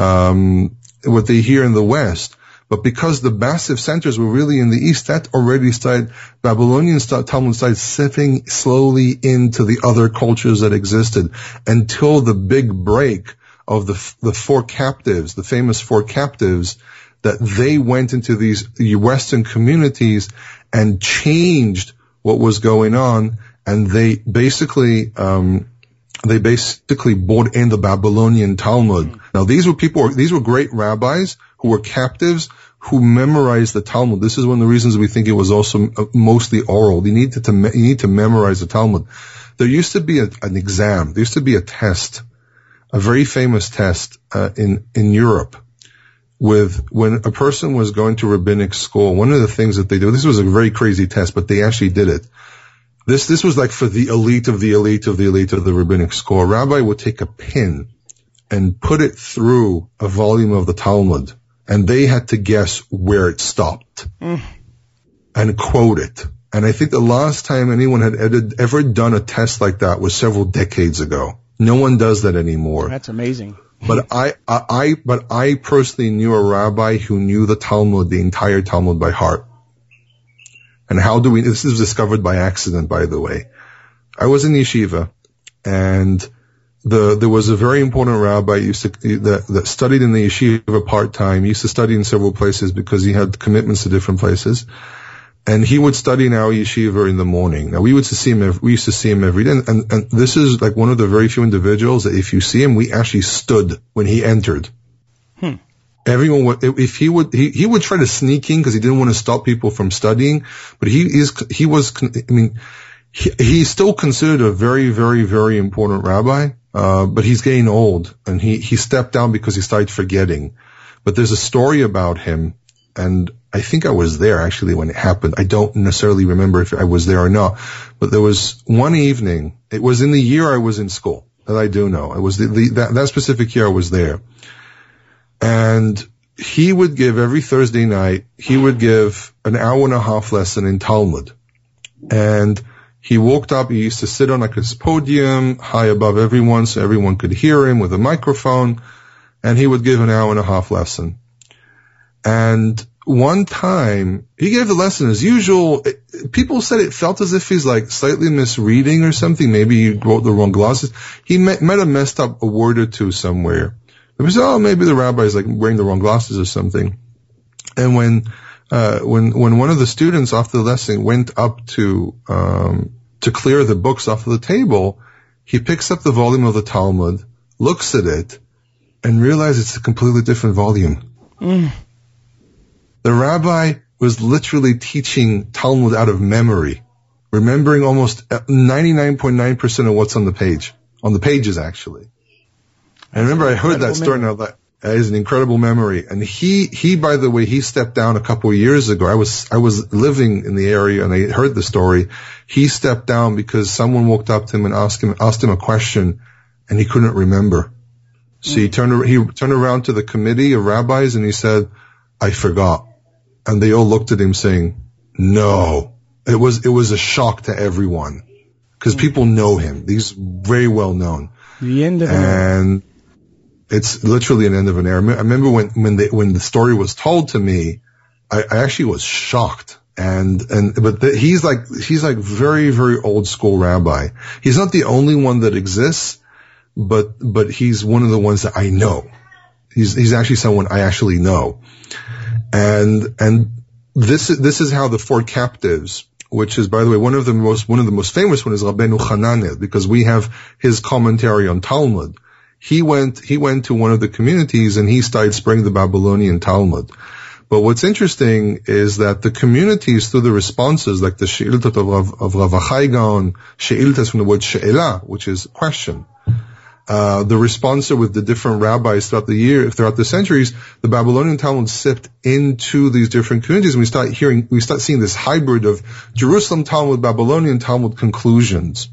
um what they hear in the West. But because the massive centers were really in the East, that already started, Babylonian Talmud started sipping slowly into the other cultures that existed until the big break of the the four captives, the famous four captives, that they went into these Western communities and changed what was going on, and they basically um they basically brought in the Babylonian Talmud. Mm. Now these were people, these were great rabbis who were captives who memorized the Talmud. This is one of the reasons we think it was also mostly oral. You need to, you need to memorize the Talmud. There used to be a, an exam. There used to be a test, a very famous test uh, in in Europe, with when a person was going to rabbinic school. One of the things that they do, this was a very crazy test, but they actually did it. This this was like for the elite of the elite of the elite of the rabbinic school. A rabbi would take a pin and put it through a volume of the Talmud, and they had to guess where it stopped mm. and quote it. And I think the last time anyone had ever done a test like that was several decades ago. No one does that anymore. That's amazing. But I, I, I but I personally knew a rabbi who knew the Talmud, the entire Talmud by heart. And how do we, this is discovered by accident, by the way. I was in yeshiva, and the, there was a very important rabbi used to, that, that studied in the yeshiva part-time. He used to study in several places because he had commitments to different places. And he would study in our yeshiva in the morning. Now we would see him, every, we used to see him every day. And, and, and this is like one of the very few individuals that if you see him, we actually stood when he entered. Hmm. Everyone would, if he would, he, he would try to sneak in because he didn't want to stop people from studying. But he is, he was, I mean, he, he's still considered a very, very, very important rabbi. Uh, but he's getting old, and he, he stepped down because he started forgetting. but there's a story about him, and I think I was there actually when it happened. I don't necessarily remember if I was there or not, but there was one evening, it was in the year I was in school, that I do know. It was the, the that, that specific year I was there. And he would give every Thursday night, he would give an hour and a half lesson in Talmud. And he walked up, he used to sit on like his podium high above everyone so everyone could hear him with a microphone, and he would give an hour and a half lesson. And one time, he gave the lesson as usual. It, people said it felt as if he's like slightly misreading or something. Maybe he wrote the wrong glasses. He might, might have messed up a word or two somewhere. We said, oh, maybe the rabbi is like wearing the wrong glasses or something. And when, uh, when, when one of the students after the lesson went up to, um, to clear the books off of the table, he picks up the volume of the Talmud, looks at it, and realizes it's a completely different volume. Mm. The rabbi was literally teaching Talmud out of memory, remembering almost ninety-nine point nine percent of what's on the page, on the pages actually. I remember I heard that story now. That is an incredible memory. And he, he, by the way, he stepped down a couple of years ago. I was, I was living in the area and I heard the story. He stepped down because someone walked up to him and asked him, asked him a question and he couldn't remember. So mm. he turned, he turned around to the committee of rabbis and he said, I forgot. And they all looked at him saying, no. It was, it was a shock to everyone because mm. people know him. He's very well known. The end of an and it's literally an end of an era. I remember when, when the, when the story was told to me, I, I actually was shocked. And, and, but the, he's like, he's like very, very old school rabbi. He's not the only one that exists, but, but he's one of the ones that I know. He's, he's actually someone I actually know. And, and this, this is how the four captives, which is, by the way, one of the most, one of the most famous one is Rabbeinu Hananel, because we have his commentary on Talmud. He went, he went to one of the communities and he started spreading the Babylonian Talmud. But what's interesting is that the communities, through the responses, like the She'iltot of Rav, of Rav Achai Gaon, She'iltas from the word She'elah, which is question. Uh, the responser with the different rabbis throughout the year, throughout the centuries, the Babylonian Talmud sipped into these different communities, and we start hearing, we start seeing this hybrid of Jerusalem Talmud, Babylonian Talmud conclusions.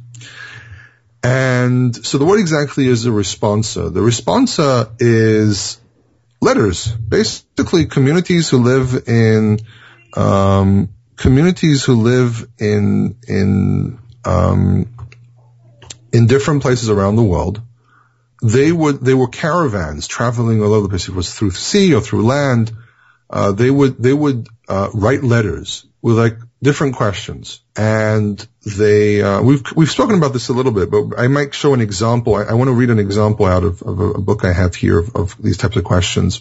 And so the what exactly is a responsa? The responsa is letters, basically communities who live in, um, communities who live in, in, um, in different places around the world. They would, they were caravans traveling all over the place. It was through sea or through land. Uh, they would, they would, uh, write letters with like different questions. And they, uh, we've, we've spoken about this a little bit, but I might show an example. I, I want to read an example out of, of a, a book I have here of, of these types of questions.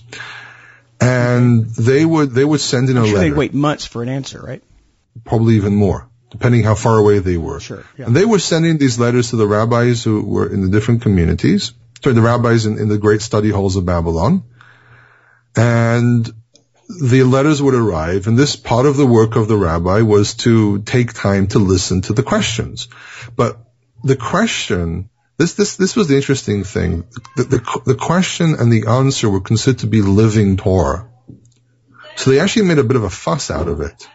And they would, they would send in a I'm sure letter. They'd wait months for an answer, right? Probably even more, depending how far away they were. Sure. Yeah. And they were sending these letters to the rabbis who were in the different communities, to the rabbis in, in the great study halls of Babylon. And the letters would arrive, and this part of the work of the rabbi was to take time to listen to the questions. But the question, this, this, this was the interesting thing. The, the, the question and the answer were considered to be living Torah. So they actually made a bit of a fuss out of it.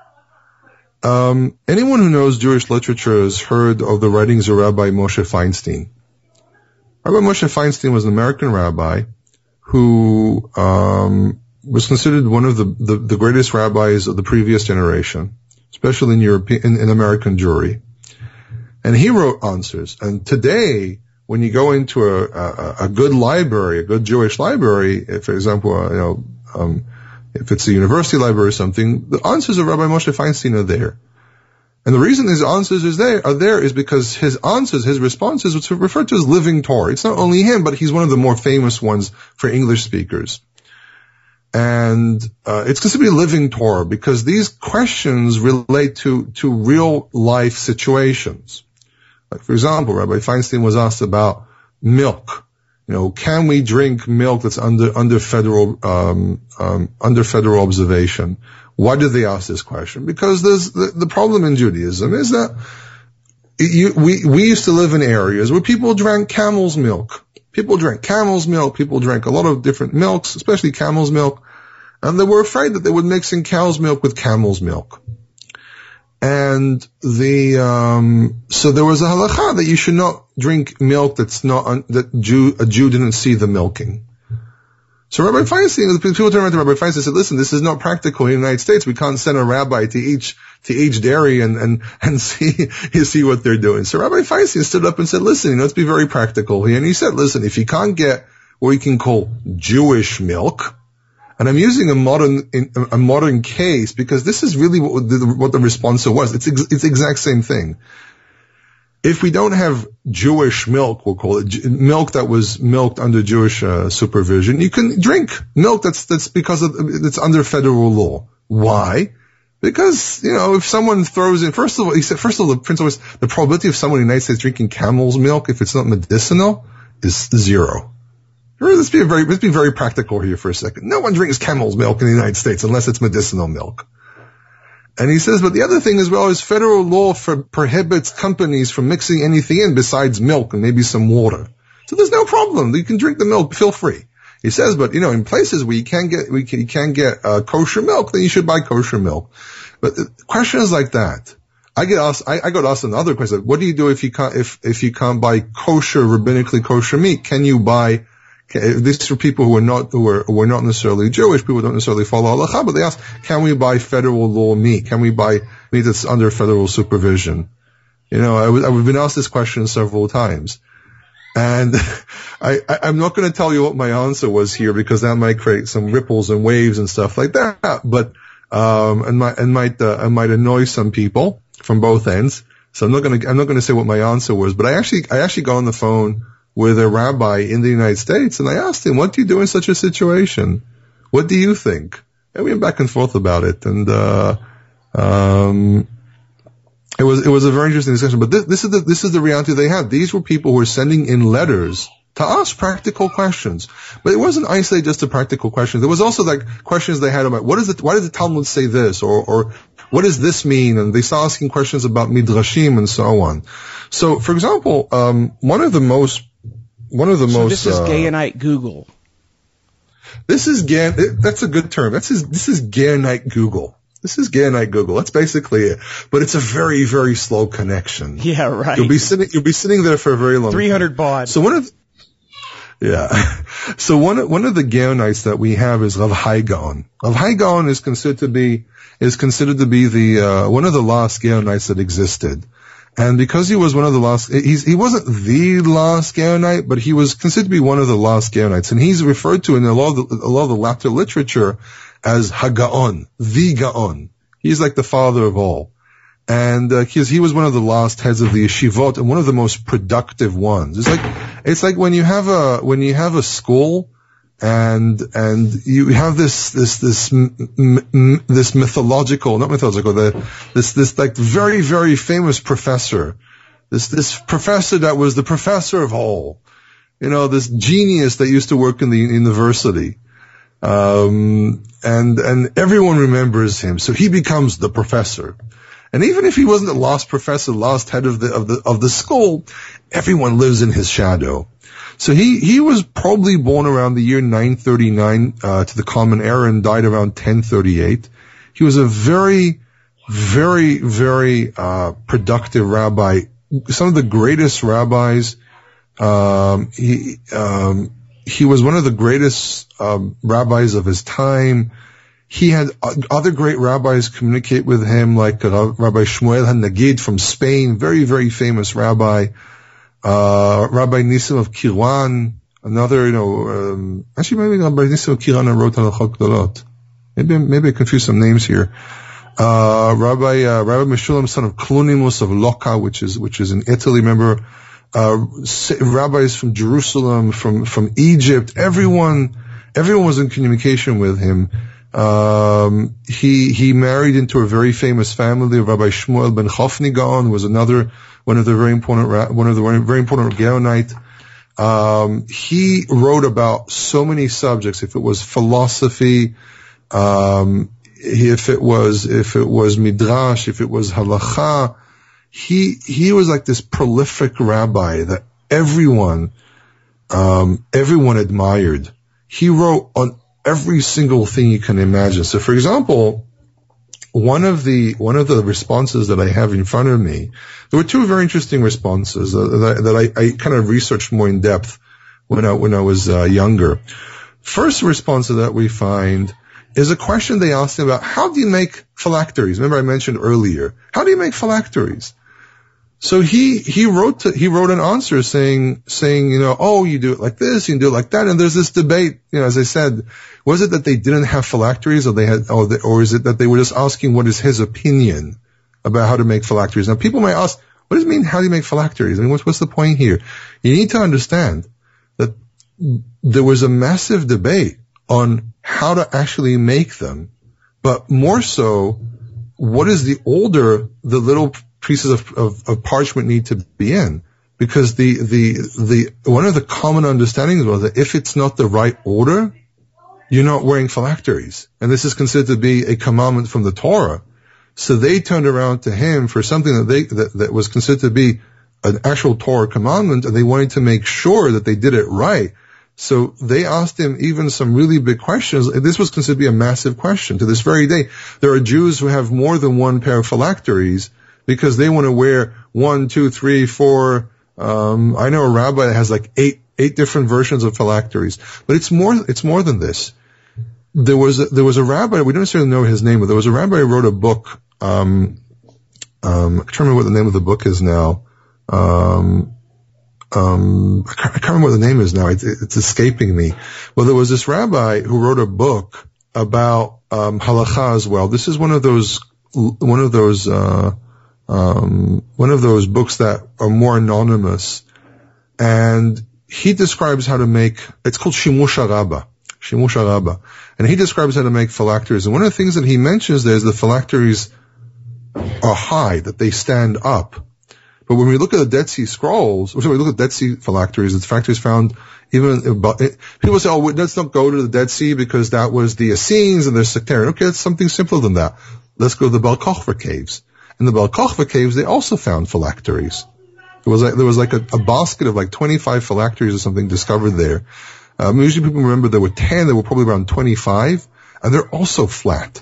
Um, anyone who knows Jewish literature has heard of the writings of Rabbi Moshe Feinstein. Rabbi Moshe Feinstein was an American rabbi who, um, was considered one of the, the, the greatest rabbis of the previous generation, especially in European, in, in American Jewry. And he wrote answers. And today, when you go into a, a, a good library, a good Jewish library, if, for example, uh, you know, um, if it's a university library or something, the answers of Rabbi Moshe Feinstein are there. And the reason his answers is there, are there is because his answers, his responses, what's referred to as living Torah. It's not only him, but he's one of the more famous ones for English speakers. And uh, it's considered to be living Torah because these questions relate to, to real life situations. Like, for example, Rabbi Feinstein was asked about milk. You know, can we drink milk that's under, under federal, um, um, under federal observation? Why did they ask this question? Because there's the, the problem in Judaism is that you, we, we used to live in areas where people drank camel's milk. People drank camel's milk. People drank a lot of different milks, especially camel's milk. And they were afraid that they would mix in cow's milk with camel's milk. And the, um, so there was a halakha that you should not drink milk that's not, un, that Jew, a Jew didn't see the milking. So Rabbi Feinstein, the people turned around to Rabbi Feinstein and said, listen, this is not practical in the United States. We can't send a rabbi to each, to each dairy and, and, and see, you see what they're doing. So Rabbi Feinstein stood up and said, listen, you know, let's be very practical here. And he said, listen, if you can't get what we can call Jewish milk, and I'm using a modern, a modern case because this is really what the, what the responsa was. It's, it's the exact same thing. If we don't have Jewish milk, we'll call it milk that was milked under Jewish uh, supervision, you can drink milk that's that's because of, it's under federal law. Why? Because, you know, if someone throws in, first of all, he said, first of all, the principle is the probability of someone in the United States drinking camel's milk, if it's not medicinal, is zero. Let's be very, let's be very practical here for a second. No one drinks camel's milk in the United States unless it's medicinal milk. And he says, but the other thing as well is federal law for, prohibits companies from mixing anything in besides milk and maybe some water. So there's no problem. You can drink the milk, feel free. He says, but you know, in places where you can't get, we can, you can't get uh, kosher milk, then you should buy kosher milk. But questions like that, I get asked, I, I got asked another question. What do you do if you can't, if, if you can't buy kosher, rabbinically kosher meat? Can you buy This is for people who are not who are who are not necessarily Jewish, people who don't necessarily follow halacha, but they ask, can we buy federal law meat? Can we buy meat that's under federal supervision? You know, I, I've been asked this question several times, and I, I, I'm not going to tell you what my answer was here because that might create some ripples and waves and stuff like that. But um, and might and might uh, and might annoy some people from both ends. So I'm not going to I'm not going to say what my answer was, but I actually I actually got on the phone with a rabbi in the United States, and I asked him, what do you do in such a situation? What do you think? And we went back and forth about it, and uh um it was it was a very interesting discussion. But this, this is the this is the reality they had. These were people who were sending in letters to ask practical questions. But it wasn't isolated just to practical questions. There was also like questions they had about what is it why does the Talmud say this, or or what does this mean? And they started asking questions about midrashim and so on. So, for example, um one of the most One of the so most. This is uh, Gaonite Google. This is Gan. That's a good term. That's his, this is Gaonite Google. This is Gaonite Google. That's basically it. But it's a very, very slow connection. Yeah, right. You'll be sitting. You'll be sitting there for a very long. Three hundred baud. So one of. Yeah. So one one of the Gaonites that we have is Rav Hai Gaon. Rav Hai Gaon is considered to be is considered to be the uh, one of the last Gaonites that existed. And because he was one of the last, he's, he wasn't the last Gaonite, but he was considered to be one of the last Gaonites. And he's referred to in a lot of the, a lot of the latter literature as Hagaon, the Gaon. He's like the father of all. And uh, he, he was one of the last heads of the yeshivot and one of the most productive ones. It's like, it's like when you have a, when you have a school and, and you have this, this, this, m- m- this mythological, not mythological, the, this, this like very, very famous professor, this, this professor that was the professor of all, you know, this genius that used to work in the university. Um, and, and everyone remembers him. So he becomes the professor. And even if he wasn't the last professor, last head of the, of the, of the school, everyone lives in his shadow. So he, he was probably born around the year nine thirty-nine, uh, to the Common Era and died around ten thirty-eight. He was a very, very, very, uh, productive rabbi. Some of the greatest rabbis, um, he, um, he was one of the greatest, um, rabbis of his time. He had other great rabbis communicate with him, like uh, Rabbi Shmuel HaNagid from Spain, very, very famous rabbi. Uh, Rabbi Nissim of Kiran, another, you know, um, actually maybe Rabbi Nissim of Kiran wrote Halachot Gedolot. Maybe, maybe I confused some names here. Uh, Rabbi, uh, Rabbi Meshulam, son of Klonimus of Lokka, which is, which is in Italy. Remember, uh, rabbis from Jerusalem, from, from Egypt, everyone, everyone was in communication with him. Um, he, he married into a very famous family. Rabbi Shmuel ben Chofni Gaon was another, one of the very important, one of the very, very important Gaonite. Um, he wrote about so many subjects. If it was philosophy, um, if it was, if it was midrash, if it was halacha, he, he was like this prolific rabbi that everyone, um, everyone admired. He wrote on every single thing you can imagine. So, for example, one of the one of the responses that I have in front of me, there were two very interesting responses that, that, that I, I kind of researched more in depth when I when I was uh, younger. First response that we find is a question they asked him about how do you make phylacteries? Remember I mentioned earlier, how do you make phylacteries? So he, he wrote, to, he wrote an answer saying, saying, you know, oh, you do it like this, you can do it like that. And there's this debate, you know, as I said, was it that they didn't have phylacteries or they had, or, the, or is it that they were just asking what is his opinion about how to make phylacteries? Now people might ask, what does it mean, how do you make phylacteries? I mean, what's, what's the point here? You need to understand that there was a massive debate on how to actually make them, but more so, what is the order the little pieces of, of, of parchment need to be in, because the, the, the, one of the common understandings was that if it's not the right order, you're not wearing phylacteries. And this is considered to be a commandment from the Torah. So they turned around to him for something that they, that, that was considered to be an actual Torah commandment, and they wanted to make sure that they did it right. So they asked him even some really big questions. This was considered to be a massive question. To this very day, there are Jews who have more than one pair of phylacteries, because they want to wear one, two, three, four. Um, I know a rabbi that has like eight, eight different versions of phylacteries. But it's more, it's more than this. There was, a, there was a rabbi, we don't necessarily know his name, but there was a rabbi who wrote a book, um, um, I can't remember what the name of the book is now. Um, um, I can't, I can't remember what the name is now. It, it's escaping me. Well, there was this rabbi who wrote a book about, um, halakha as well. This is one of those, one of those, uh, Um, one of those books that are more anonymous, and he describes how to make, it's called Shimush Rabbah, Shimush Rabbah, and he describes how to make phylacteries. And one of the things that he mentions there is the phylacteries are high, that they stand up. But when we look at the Dead Sea Scrolls, or sorry, we look at Dead Sea phylacteries, the phylacteries found even, people say, oh, let's not go to the Dead Sea because that was the Essenes and they're sectarian. Okay, it's something simpler than that. Let's go to the Bar Kokhba caves. In the Bar Kokhba caves, they also found phylacteries. There was like, there was like a, a basket of like twenty-five phylacteries or something discovered there. Um, usually people remember there were ten, there were probably around twenty-five, and they're also flat.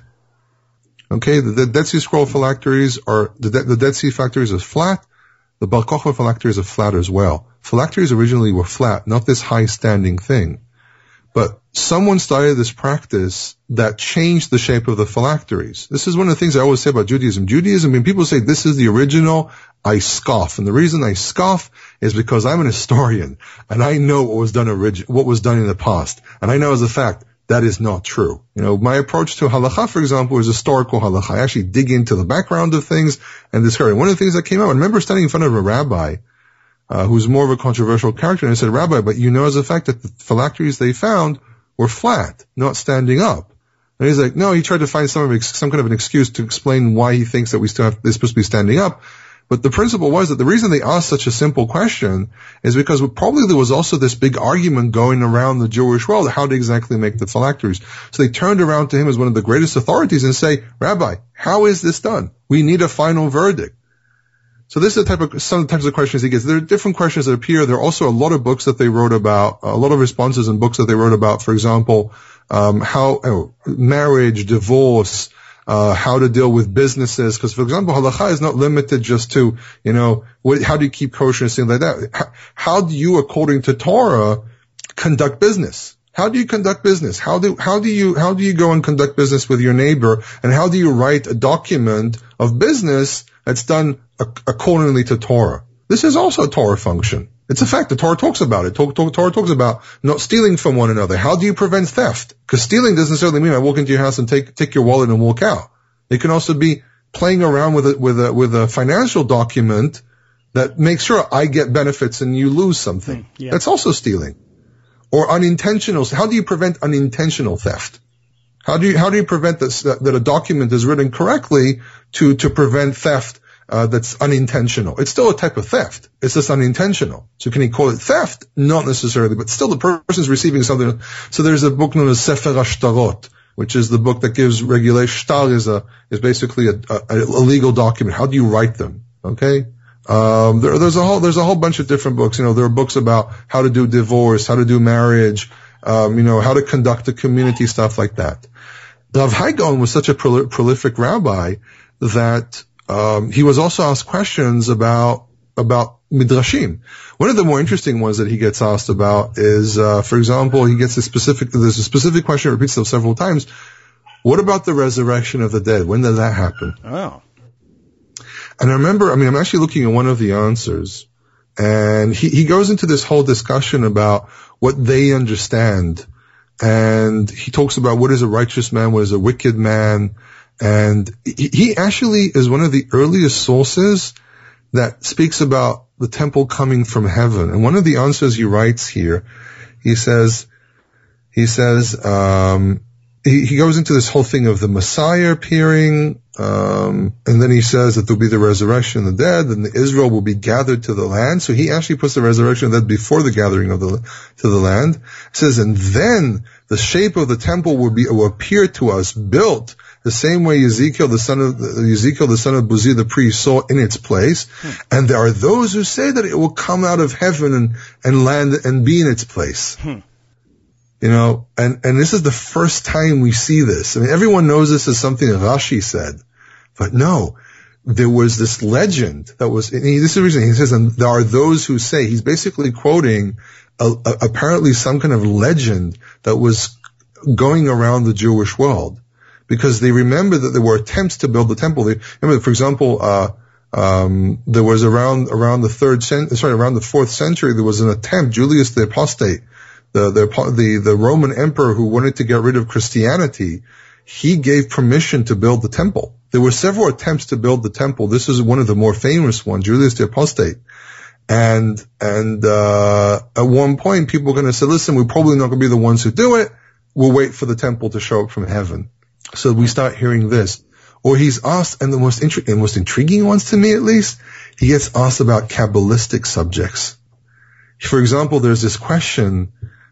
Okay, the, the Dead Sea Scroll phylacteries are, the, the Dead Sea phylacteries are flat. The Bar Kokhba phylacteries are flat as well. Phylacteries originally were flat, not this high standing thing. But someone started this practice that changed the shape of the phylacteries. This is one of the things I always say about Judaism. Judaism, when people say this is the original, I scoff. And the reason I scoff is because I'm an historian and I know what was done origi- what was done in the past. And I know as a fact that is not true. You know, my approach to halakha, for example, is historical halakha. I actually dig into the background of things and discover. One of the things that came out, I remember standing in front of a rabbi Uh, who's more of a controversial character, and I said, Rabbi, but you know as a fact that the phylacteries they found were flat, not standing up. And he's like, no, he tried to find some, of, some kind of an excuse to explain why he thinks that we still have, they're supposed to be standing up. But the principle was that the reason they asked such a simple question is because probably there was also this big argument going around the Jewish world, how to exactly make the phylacteries. So they turned around to him as one of the greatest authorities and say, Rabbi, how is this done? We need a final verdict. So this is the type of, some types of questions he gets. There are different questions that appear. There are also a lot of books that they wrote about, a lot of responses and books that they wrote about, for example, um, how, oh, marriage, divorce, uh, how to deal with businesses. Because, for example, halakha is not limited just to, you know, what, how do you keep kosher and things like that. How, how do you, according to Torah, conduct business? How do you conduct business? How do, how do you, how do you go and conduct business with your neighbor? And how do you write a document of business that's done accordingly to Torah? This is also a Torah function. It's a fact. The Torah talks about it. Torah talks about not stealing from one another. How do you prevent theft? Because stealing doesn't necessarily mean I walk into your house and take take your wallet and walk out. It can also be playing around with a, with a with a financial document that makes sure I get benefits and you lose something. Mm, yeah. That's also stealing. Or unintentional. How do you prevent unintentional theft? How do you how do you prevent this, that, that a document is written correctly to to prevent theft uh, that's unintentional? It's still a type of theft. It's just unintentional. So can he call it theft? Not necessarily, but still the person's receiving something. So there's a book known as Sefer HaShtarot, which is the book that gives regulation. Shtar is a is basically a, a, a legal document. How do you write them? Okay. Um, there, there's a whole, there's a whole bunch of different books. You know, there are books about how to do divorce, how to do marriage, um, you know, how to conduct a community, stuff like that. Rav Hai Gaon was such a prol- prolific rabbi that, um, he was also asked questions about, about midrashim. One of the more interesting ones that he gets asked about is, uh, for example, he gets a specific, there's a specific question that repeats itself several times. What about the resurrection of the dead? When did that happen? Oh. And I remember, I mean, I'm actually looking at one of the answers, and he, he goes into this whole discussion about what they understand. And he talks about what is a righteous man, what is a wicked man. And he, he actually is one of the earliest sources that speaks about the temple coming from heaven. And one of the answers he writes here, he says, he says, um, He, he goes into this whole thing of the Messiah appearing, um, and then he says that there'll be the resurrection of the dead, and Israel will be gathered to the land. So he actually puts the resurrection of the dead before the gathering of the to the land. He says, and then the shape of the temple will be will appear to us, built the same way Ezekiel the son of Ezekiel the son of Buzi the priest saw in its place. Hmm. And there are those who say that it will come out of heaven and and land and be in its place. Hmm. You know, and, and this is the first time we see this. I mean, everyone knows this is something that Rashi said, but no, there was this legend that was, and he, this is the reason he says, and there are those who say, he's basically quoting a, a, apparently some kind of legend that was going around the Jewish world, because they remember that there were attempts to build the temple. They remember, for example, uh, um, there was around, around the third cent, sorry, around the fourth century, there was an attempt, Julius the Apostate, The, the, the, the Roman emperor who wanted to get rid of Christianity, he gave permission to build the temple. There were several attempts to build the temple. This is one of the more famous ones, Julius the Apostate. And, and, uh, at one point people are going to say, listen, we're probably not going to be the ones who do it. We'll wait for the temple to show up from heaven. So we start hearing this. Or he's asked, and the most, intri- the most intriguing ones to me at least, he gets asked about Kabbalistic subjects. For example, there's this question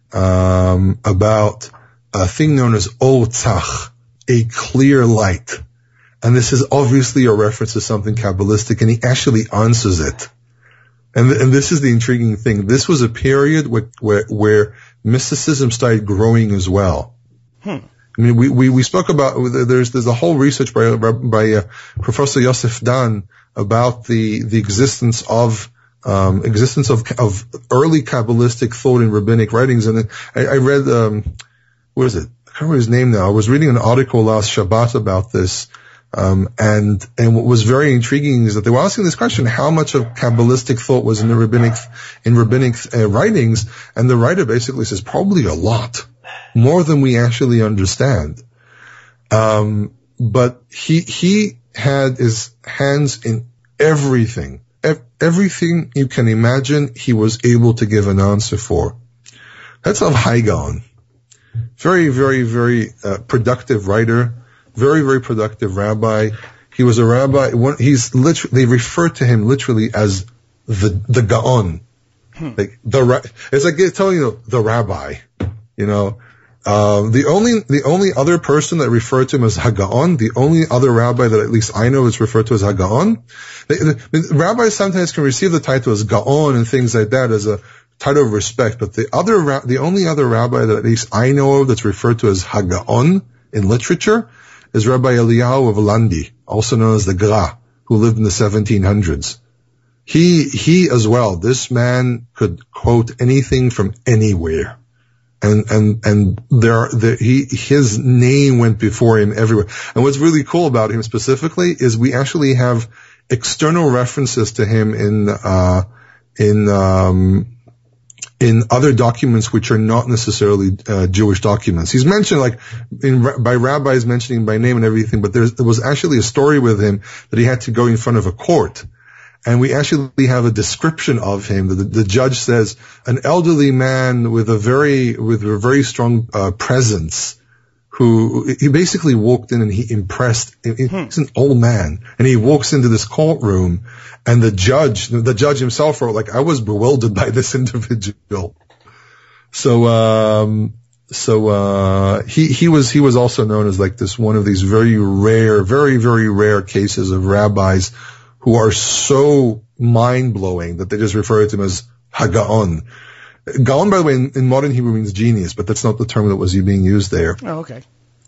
Um, about a thing known as Or Tzach, a clear light. And this is obviously a reference to something Kabbalistic, and he actually answers it. And, and this is the intriguing thing. This was a period where, where, where mysticism started growing as well. Hmm. I mean, we, we, we spoke about, there's, there's a whole research by, by uh, Professor Yosef Dan about the, the existence of Um, existence of, of early Kabbalistic thought in rabbinic writings. And I, I read, um, what is it? I can't remember his name now. I was reading an article last Shabbat about this. Um, and, and what was very intriguing is that they were asking this question, how much of Kabbalistic thought was in the rabbinic, in rabbinic uh, writings? And the writer basically says probably a lot, more than we actually understand. Um, but he, he had his hands in everything. Everything you can imagine, he was able to give an answer for. That's Rav Hai Gaon. Very, very, very uh, productive writer. Very, very productive rabbi. He was a rabbi. One, he's literally, they refer to him literally as the the Gaon. Hmm. Like the it's like telling you the rabbi. You know, um, the only the only other person that referred to him as Hagaon, the only other rabbi that at least I know is referred to as Hagaon. The, the, the rabbis sometimes can receive the title as Gaon and things like that as a title of respect, but the other the only other rabbi that at least I know of that's referred to as Hagaon in literature is Rabbi Eliyahu of Landi, also known as the Gra, who lived in the seventeen hundreds. He he as well. This man could quote anything from anywhere. And, and, and there, there, he, his name went before him everywhere. And what's really cool about him specifically is we actually have external references to him in, uh, in, um, in other documents which are not necessarily, uh, Jewish documents. He's mentioned like, in, by rabbis mentioning by name and everything, but there's, there was actually a story with him that he had to go in front of a court. And we actually have a description of him. The, the judge says, an elderly man with a very, with a very strong, uh, presence, who, he basically walked in and he impressed, he's an old man, and he walks into this courtroom, and the judge, the judge himself wrote, like, I was bewildered by this individual. So, um, so, uh, he, he was, he was also known as like this one of these very rare, very, very rare cases of rabbis who are so mind-blowing that they just refer to him as Hagaon. Gaon, by the way, in, in modern Hebrew means genius, but that's not the term that was being used there. Oh, okay.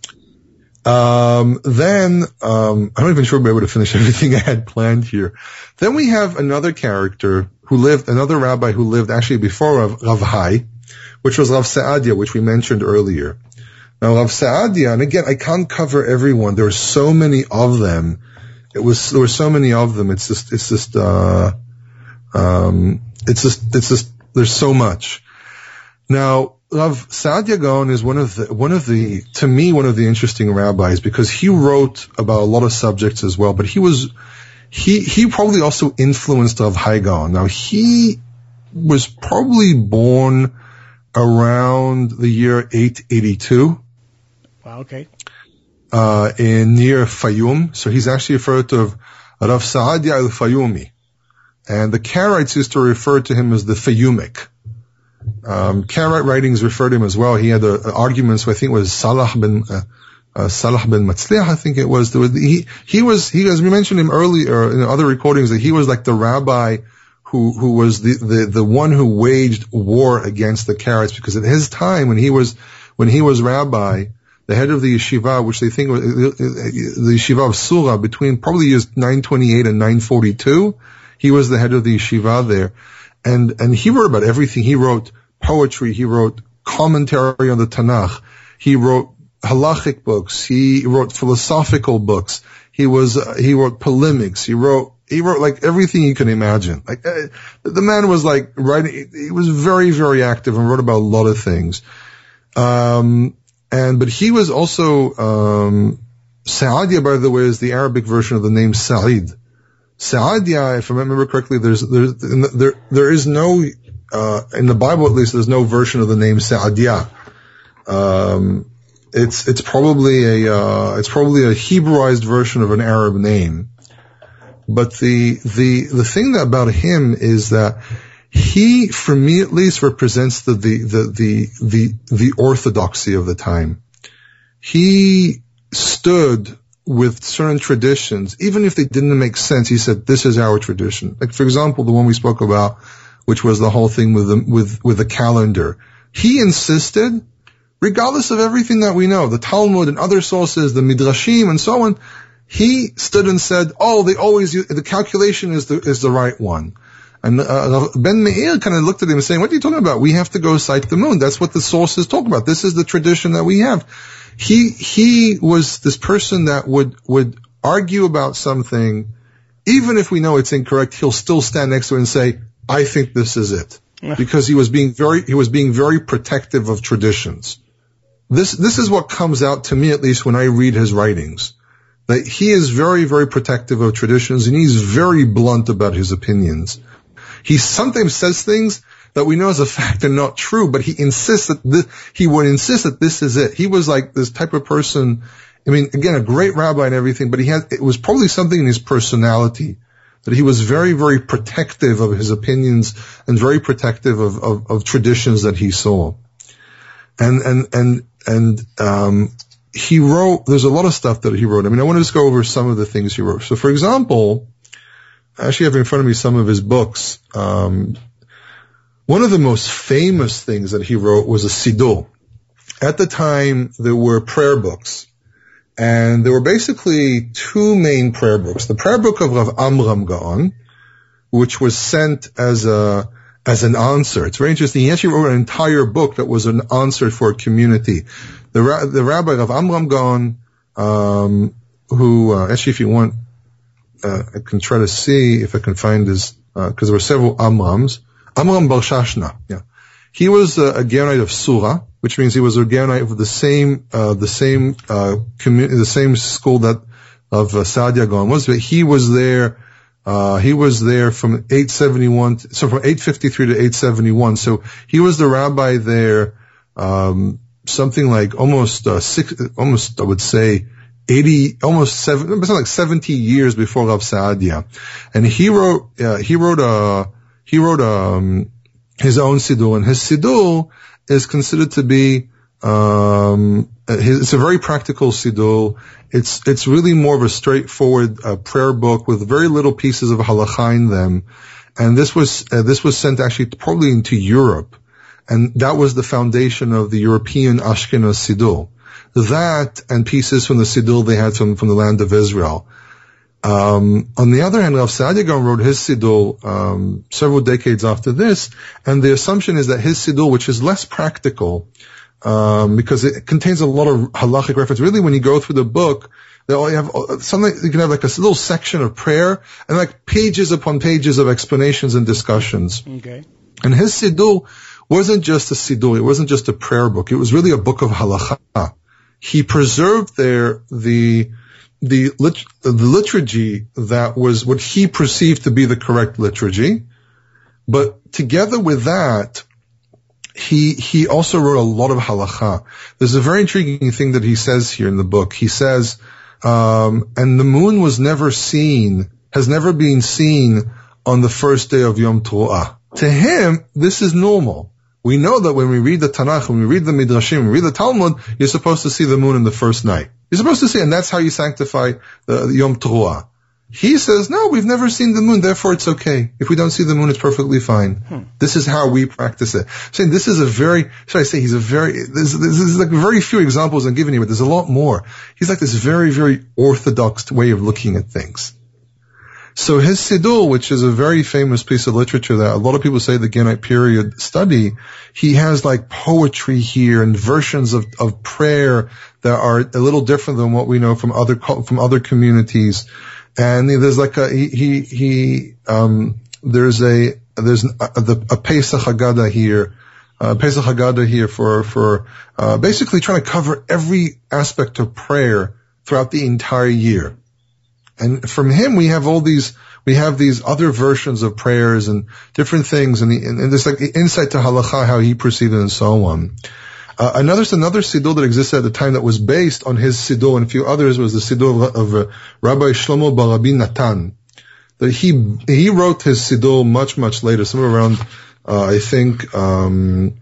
Um, then, um, I'm not even sure we'll be able to finish everything I had planned here. Then we have another character who lived, another rabbi who lived actually before Rav, Rav Hai, which was Rav Saadia, which we mentioned earlier. Now, Rav Saadia, and again, I can't cover everyone. There are so many of them. It was, there were so many of them. It's just, it's just, uh, um, it's just, it's just, there's so much. Now, Rav Saadia Gaon is one of the, one of the, to me, one of the interesting rabbis because he wrote about a lot of subjects as well, but he was, he, he probably also influenced Rav Hai Gaon. Now, he was probably born around the year eight eighty-two. Wow, okay. Uh, in near Fayum. So he's actually referred to as Rav Saadia al-Fayumi. And the Karaites used to refer to him as the Fayumic. Um, Karaite writings refer to him as well. He had uh, arguments with, I think it was Salah bin, uh, uh, Salah bin Matzliah, I think it was. There was he, he was, he, as we mentioned him earlier in other recordings, that he was like the rabbi who, who was the, the, the one who waged war against the Karaites, because at his time, when he was, when he was rabbi, the head of the yeshiva, which they think was the yeshiva of Sura, between probably years nine twenty-eight and nine forty-two, he was the head of the yeshiva there. And, and he wrote about everything. He wrote poetry. He wrote commentary on the Tanakh. He wrote halachic books. He wrote philosophical books. He was, uh, he wrote polemics. He wrote, he wrote like everything you can imagine. Like, uh, the man was like writing, he was very, very active and wrote about a lot of things. Um, and, but he was also, um, Saadia, by the way, is the Arabic version of the name Sa'id. Saadia, if I remember correctly, there's, there's, there, there is no, uh, in the Bible at least, there's no version of the name Saadia. Um, it's, it's probably a, uh, it's probably a Hebraized version of an Arab name. But the, the, the thing that about him is that he, for me at least, represents the, the, the, the, the, the orthodoxy of the time. He stood with certain traditions, even if they didn't make sense. He said, this is our tradition. Like, for example, the one we spoke about, which was the whole thing with the, with, with the calendar. He insisted, regardless of everything that we know, the Talmud and other sources, the Midrashim and so on, he stood and said, oh, they always use, the calculation is the, is the right one. And, uh, Ben Meir kind of looked at him saying, what are you talking about? We have to go sight the moon. That's what the sources talk about. This is the tradition that we have. He, he was this person that would, would argue about something, even if we know it's incorrect, he'll still stand next to it and say, I think this is it. Yeah. Because he was being very, he was being very protective of traditions. This, this is what comes out to me, at least when I read his writings. That he is very, very protective of traditions, and he's very blunt about his opinions. He sometimes says things that we know as a fact are not true, but he insists that this, he would insist that this is it. He was like this type of person. I mean, again, a great rabbi and everything, but he had, it was probably something in his personality that he was very, very protective of his opinions and very protective of, of, of traditions that he saw. And, and, and, and, um, he wrote, there's a lot of stuff that he wrote. I mean, I want to just go over some of the things he wrote. So, for example, I actually have in front of me some of his books. Um, one of the most famous things that he wrote was a Siddur. At the time, there were prayer books. And there were basically two main prayer books. The prayer book of Rav Amram Gaon, which was sent as a, as an answer. It's very interesting. He actually wrote an entire book that was an answer for a community. The, the Rabbi Rav Amram Gaon, um, who, uh, actually if you want, uh, I can try to see if I can find his, uh, cause there were several Amrams. Amram Bar Shashna, yeah. He was a, a Gaonite of Sura, which means he was a Gaonite of the same, uh, the same, uh, community, the same school that of uh, Saadia Gaon was. But he was there, uh, he was there from eight seventy-one, to, so from eight fifty-three to eight seventy-one. So he was the rabbi there, um, something like almost, uh, six, almost, I would say, eighty, almost seven, something like seventy years before Rav Saadia. And he wrote, uh, he wrote a, he wrote, um, his own Siddur, and his Siddur is considered to be Um, it's a very practical siddur. It's it's really more of a straightforward uh, prayer book with very little pieces of halakha in them. And this was uh, this was sent actually probably into Europe, and that was the foundation of the European Ashkenaz siddur. That and pieces from the siddur they had from from the land of Israel. Um, on the other hand, Rav Saadia Gaon wrote his siddur um, several decades after this, and the assumption is that his siddur, which is less practical, um, because it contains a lot of halachic reference. Really, when you go through the book, they all have something. You can have like a little section of prayer and like pages upon pages of explanations and discussions. Okay. And his siddur wasn't just a siddur; it wasn't just a prayer book. It was really a book of halacha. He preserved there the the, lit, the liturgy that was what he perceived to be the correct liturgy, but together with that, he he also wrote a lot of halacha. There's a very intriguing thing that he says here in the book. He says, um, and the moon was never seen, has never been seen on the first day of Yom Teruah. To him, this is normal. We know that when we read the Tanakh, when we read the Midrashim, when we read the Talmud, you're supposed to see the moon in the first night. You're supposed to see, and that's how you sanctify the, the Yom Teruah. He says, no, we've never seen the moon, therefore it's okay. If we don't see the moon, it's perfectly fine. Hmm. This is how we practice it. I'm saying this is a very, should I say, he's a very, this, this is like very few examples I'm giving you, but there's a lot more. He's like this very, very orthodox way of looking at things. So his siddur, which is a very famous piece of literature that a lot of people say the Genite period study, he has like poetry here and versions of, of prayer that are a little different than what we know from other, from other communities. And there's like a, he, he, he um, there's a, there's a, a, a Pesach Haggadah here, uh, Pesach Haggadah here for, for, uh, basically trying to cover every aspect of prayer throughout the entire year. And from him, we have all these, we have these other versions of prayers and different things, and, the, and, and there's like the insight to halacha, how he perceived it, and so on. Uh, another, another siddur that existed at the time that was based on his siddur and a few others was the siddur of, of uh, Rabbi Shlomo bar Rabbi Natan. That he, he wrote his siddur much, much later, somewhere around, uh, I think, um,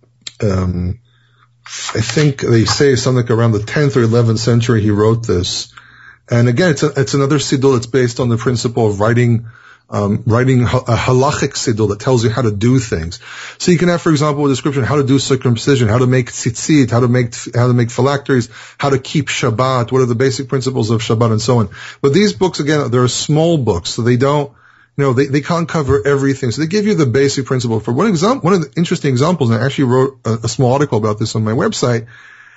um, I think they say something like around the tenth or eleventh century he wrote this. And again, it's a, it's another siddur that's based on the principle of writing, um, writing a halachic siddur that tells you how to do things. So you can have, for example, a description of how to do circumcision, how to make tzitzit, how to make, how to make phylacteries, how to keep Shabbat, what are the basic principles of Shabbat, and so on. But these books, again, they're small books, so they don't, you know, they, they can't cover everything. So they give you the basic principle. For one example, one of the interesting examples, and I actually wrote a, a small article about this on my website,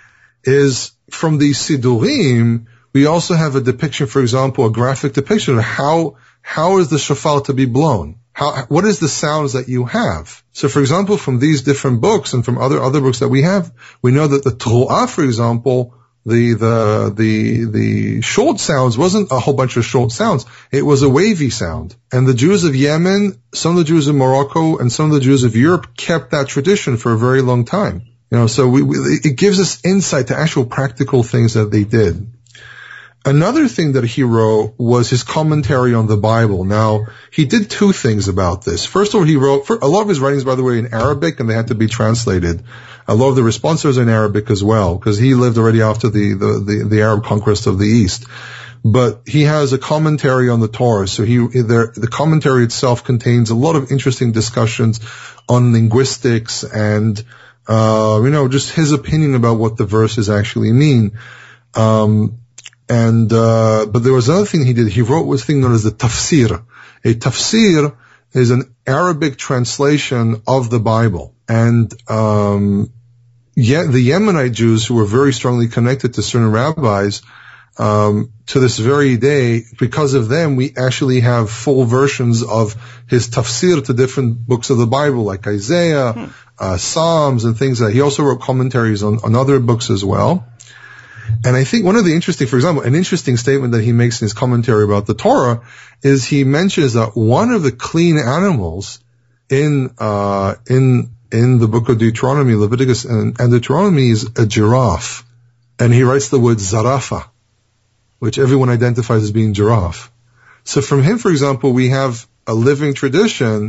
is from the Siddurim. We also have a depiction, for example, a graphic depiction of how, how is the shofar to be blown? How, what is the sounds that you have? So, for example, from these different books and from other, other books that we have, we know that the Teruah, for example, the, the, the, the short sounds wasn't a whole bunch of short sounds. It was a wavy sound. And the Jews of Yemen, some of the Jews of Morocco, and some of the Jews of Europe kept that tradition for a very long time. You know, so we, we, it gives us insight to actual practical things that they did. Another thing that he wrote was his commentary on the Bible. Now, he did two things about this. First of all, he wrote, for a lot of his writings, by the way, in Arabic, and they had to be translated. A lot of the responses are in Arabic as well, because he lived already after the, the, the, the Arab conquest of the East. But he has a commentary on the Torah, so he, there, the commentary itself contains a lot of interesting discussions on linguistics and, uh, you know, just his opinion about what the verses actually mean. Um, And, uh, but there was another thing he did. He wrote what's thing known as the tafsir. A tafsir is an Arabic translation of the Bible. And, um, yet the Yemenite Jews who were very strongly connected to certain rabbis, um, to this very day, because of them, we actually have full versions of his tafsir to different books of the Bible, like Isaiah, hmm. uh, Psalms, and things like that. He also wrote commentaries on, on other books as well. And I think one of the interesting, for example, an interesting statement that he makes in his commentary about the Torah is he mentions that one of the clean animals in, uh, in, in the book of Deuteronomy, Leviticus and, and Deuteronomy is a giraffe. And he writes the word zarafa, which everyone identifies as being giraffe. So from him, for example, we have a living tradition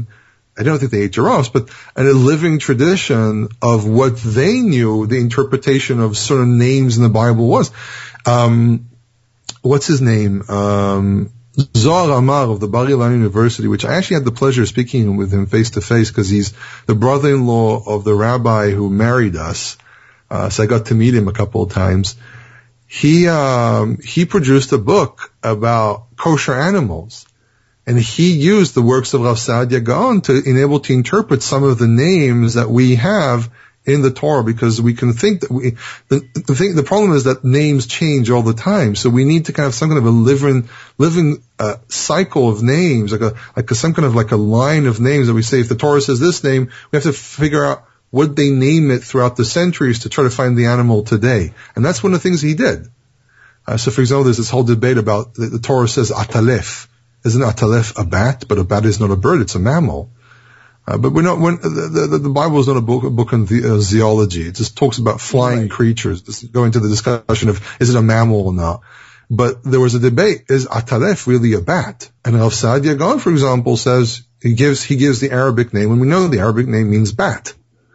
I don't think they ate giraffes, but a living tradition of what they knew the interpretation of certain names in the Bible was. Um, what's his name? Um, Zohar Amar of the Bar Ilan University, which I actually had the pleasure of speaking with him face to face because he's the brother-in-law of the rabbi who married us. Uh, so I got to meet him a couple of times. He, um, he produced a book about kosher animals. And he used the works of Rav Saadia Gaon to enable to interpret some of the names that we have in the Torah, because we can think that we, the, the thing, the problem is that names change all the time. So we need to kind of some kind of a living, living, uh, cycle of names, like a, like a, some kind of like a line of names that we say, if the Torah says this name, we have to figure out what they name it throughout the centuries to try to find the animal today. And that's one of the things he did. Uh, so for example, there's this whole debate about the, the Torah says atalef. Isn't atalef a bat? But a bat is not a bird; it's a mammal. Uh, but we're not. When, the, the, the Bible is not a book, a book on the, uh, zoology. It just talks about flying right. creatures. This is going to the discussion of is it a mammal or not. But there was a debate: is atalef really a bat? And Rav Saadia Gaon, for example, says he gives he gives the Arabic name, and we know the Arabic name means bat.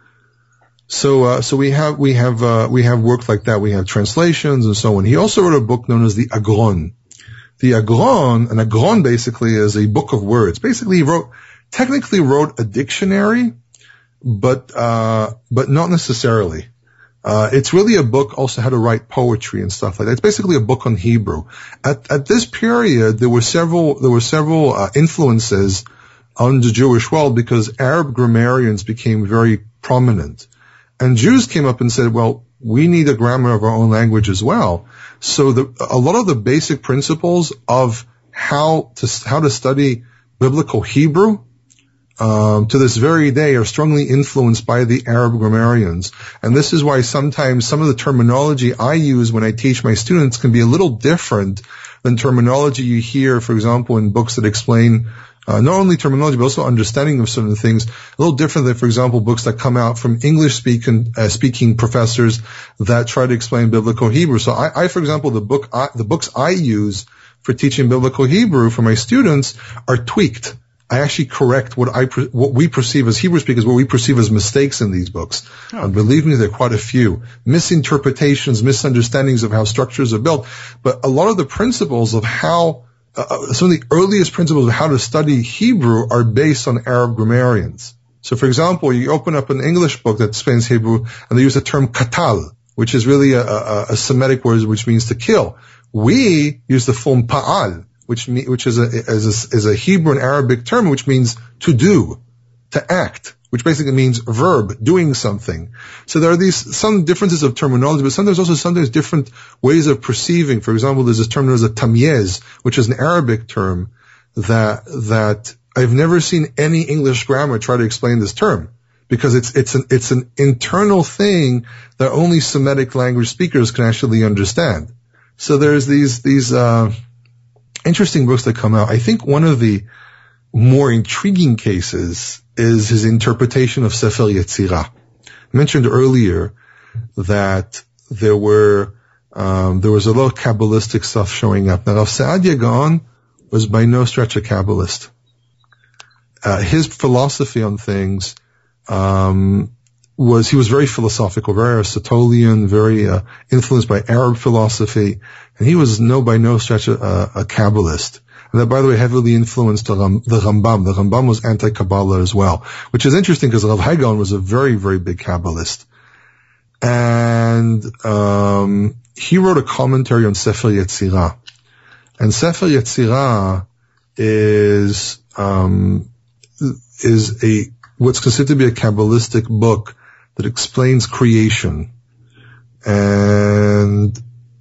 So, uh, so we have we have uh, we have work like that. We have translations and so on. He also wrote a book known as the Agron. The Agron, an Agron basically is a book of words. Basically, he wrote, technically wrote a dictionary, but, uh, but not necessarily. Uh, it's really a book also how to write poetry and stuff like that. It's basically a book on Hebrew. At, at this period, there were several, there were several, uh, influences on the Jewish world because Arab grammarians became very prominent. And Jews came up and said, well, we need a grammar of our own language as well. So the, a lot of the basic principles of how to how to study biblical Hebrew um, to this very day are strongly influenced by the Arab grammarians. And this is why sometimes some of the terminology I use when I teach my students can be a little different than terminology you hear, for example, in books that explain Uh, not only terminology, but also understanding of certain things. A little different than, for example, books that come out from English-speaking uh, speaking professors that try to explain biblical Hebrew. So I, I for example, the book, I, the books I use for teaching biblical Hebrew for my students are tweaked. I actually correct what I what we perceive as Hebrew speakers, what we perceive as mistakes in these books. Oh. And believe me, there are quite a few misinterpretations, misunderstandings of how structures are built. But a lot of the principles of how Uh, some of the earliest principles of how to study Hebrew are based on Arab grammarians. So, for example, you open up an English book that explains Hebrew, and they use the term katal, which is really a, a, a Semitic word which means to kill. We use the form pa'al, which me, which is a, is a is a Hebrew and Arabic term which means to do, to act, which basically means verb, doing something. So there are these some differences of terminology, but sometimes also sometimes different ways of perceiving. For example, there's this term known as a tamyiz, which is an Arabic term that that I've never seen any English grammar try to explain this term, because it's it's an it's an internal thing that only Semitic language speakers can actually understand. So there's these these uh interesting books that come out. I think one of the more intriguing cases is his interpretation of Sefer Yetzirah. I mentioned earlier that there were um, there was a lot of Kabbalistic stuff showing up. Now, Rav Saadia Gaon was by no stretch a Kabbalist. Uh, his philosophy on things um, was he was very philosophical, very Aristotelian, very uh, influenced by Arab philosophy, and he was no by no stretch a, a Kabbalist. And that, by the way, heavily influenced the, Ram, the Rambam. The Rambam was anti-Kabbalah as well, which is interesting because Rav Hai Gaon was a very, very big Kabbalist. And um he wrote a commentary on Sefer Yetzirah. And Sefer Yetzirah is um is a what's considered to be a Kabbalistic book that explains creation. And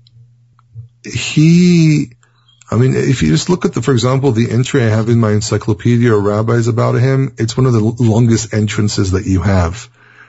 he I mean, if you just look at the, for example, the entry I have in my Encyclopedia of Rabbis about him, it's one of the longest entrances that you have.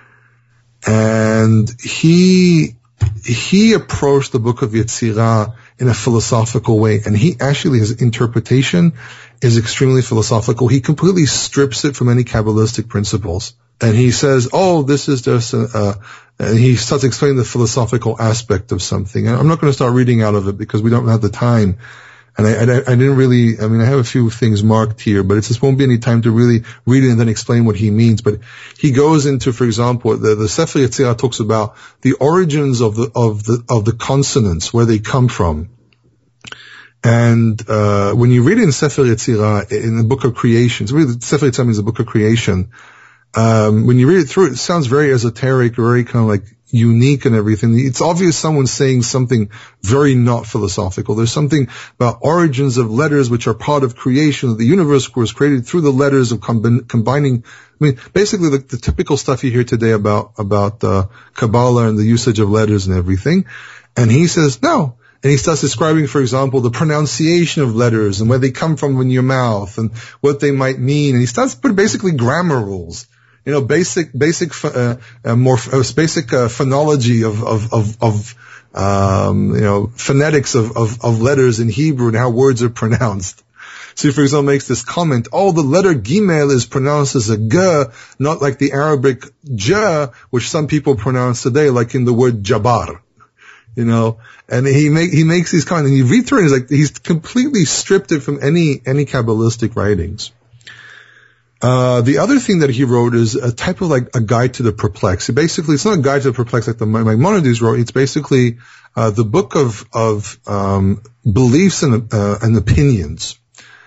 And he, he approached the book of Yetzirah in a philosophical way, and he actually, his interpretation is extremely philosophical. He completely strips it from any Kabbalistic principles. And he says, oh, this is just a, uh, and he starts explaining the philosophical aspect of something. And I'm not going to start reading out of it because we don't have the time. And I, and I, I didn't really, I mean, I have a few things marked here, but it just won't be any time to really read it and then explain what he means. But he goes into, for example, the, the Sefer Yetzirah talks about the origins of the, of the, of the consonants, where they come from. And, uh, when you read it in Sefer Yetzirah, in the book of creation, so really the Sefer Yetzirah means the book of creation, um, when you read it through, it sounds very esoteric, very kind of like unique and everything. It's obvious someone's saying something very not philosophical. There's something about origins of letters which are part of creation. The universe was created through the letters of combi- combining. I mean, basically the, the typical stuff you hear today about, about, uh, Kabbalah and the usage of letters and everything. And he says, no. And he starts describing, for example, the pronunciation of letters and where they come from in your mouth and what they might mean. And he starts putting basically grammar rules. You know, basic, basic, uh, uh, more, uh, basic, uh, phonology of, of, of, of, um, you know, phonetics of, of, of letters in Hebrew and how words are pronounced. So he, for example, makes this comment, oh, the letter Gimel is pronounced as a G, not like the Arabic J, which some people pronounce today, like in the word Jabbar. You know, and he make, he makes these comments, and you read through it, and he's like, he's completely stripped it from any, any Kabbalistic writings. Uh, the other thing that he wrote is a type of like a guide to the perplexed. Basically, it's not a guide to the perplexed like the Maimonides wrote. It's basically, uh, the book of, of, um, beliefs and, uh, and opinions.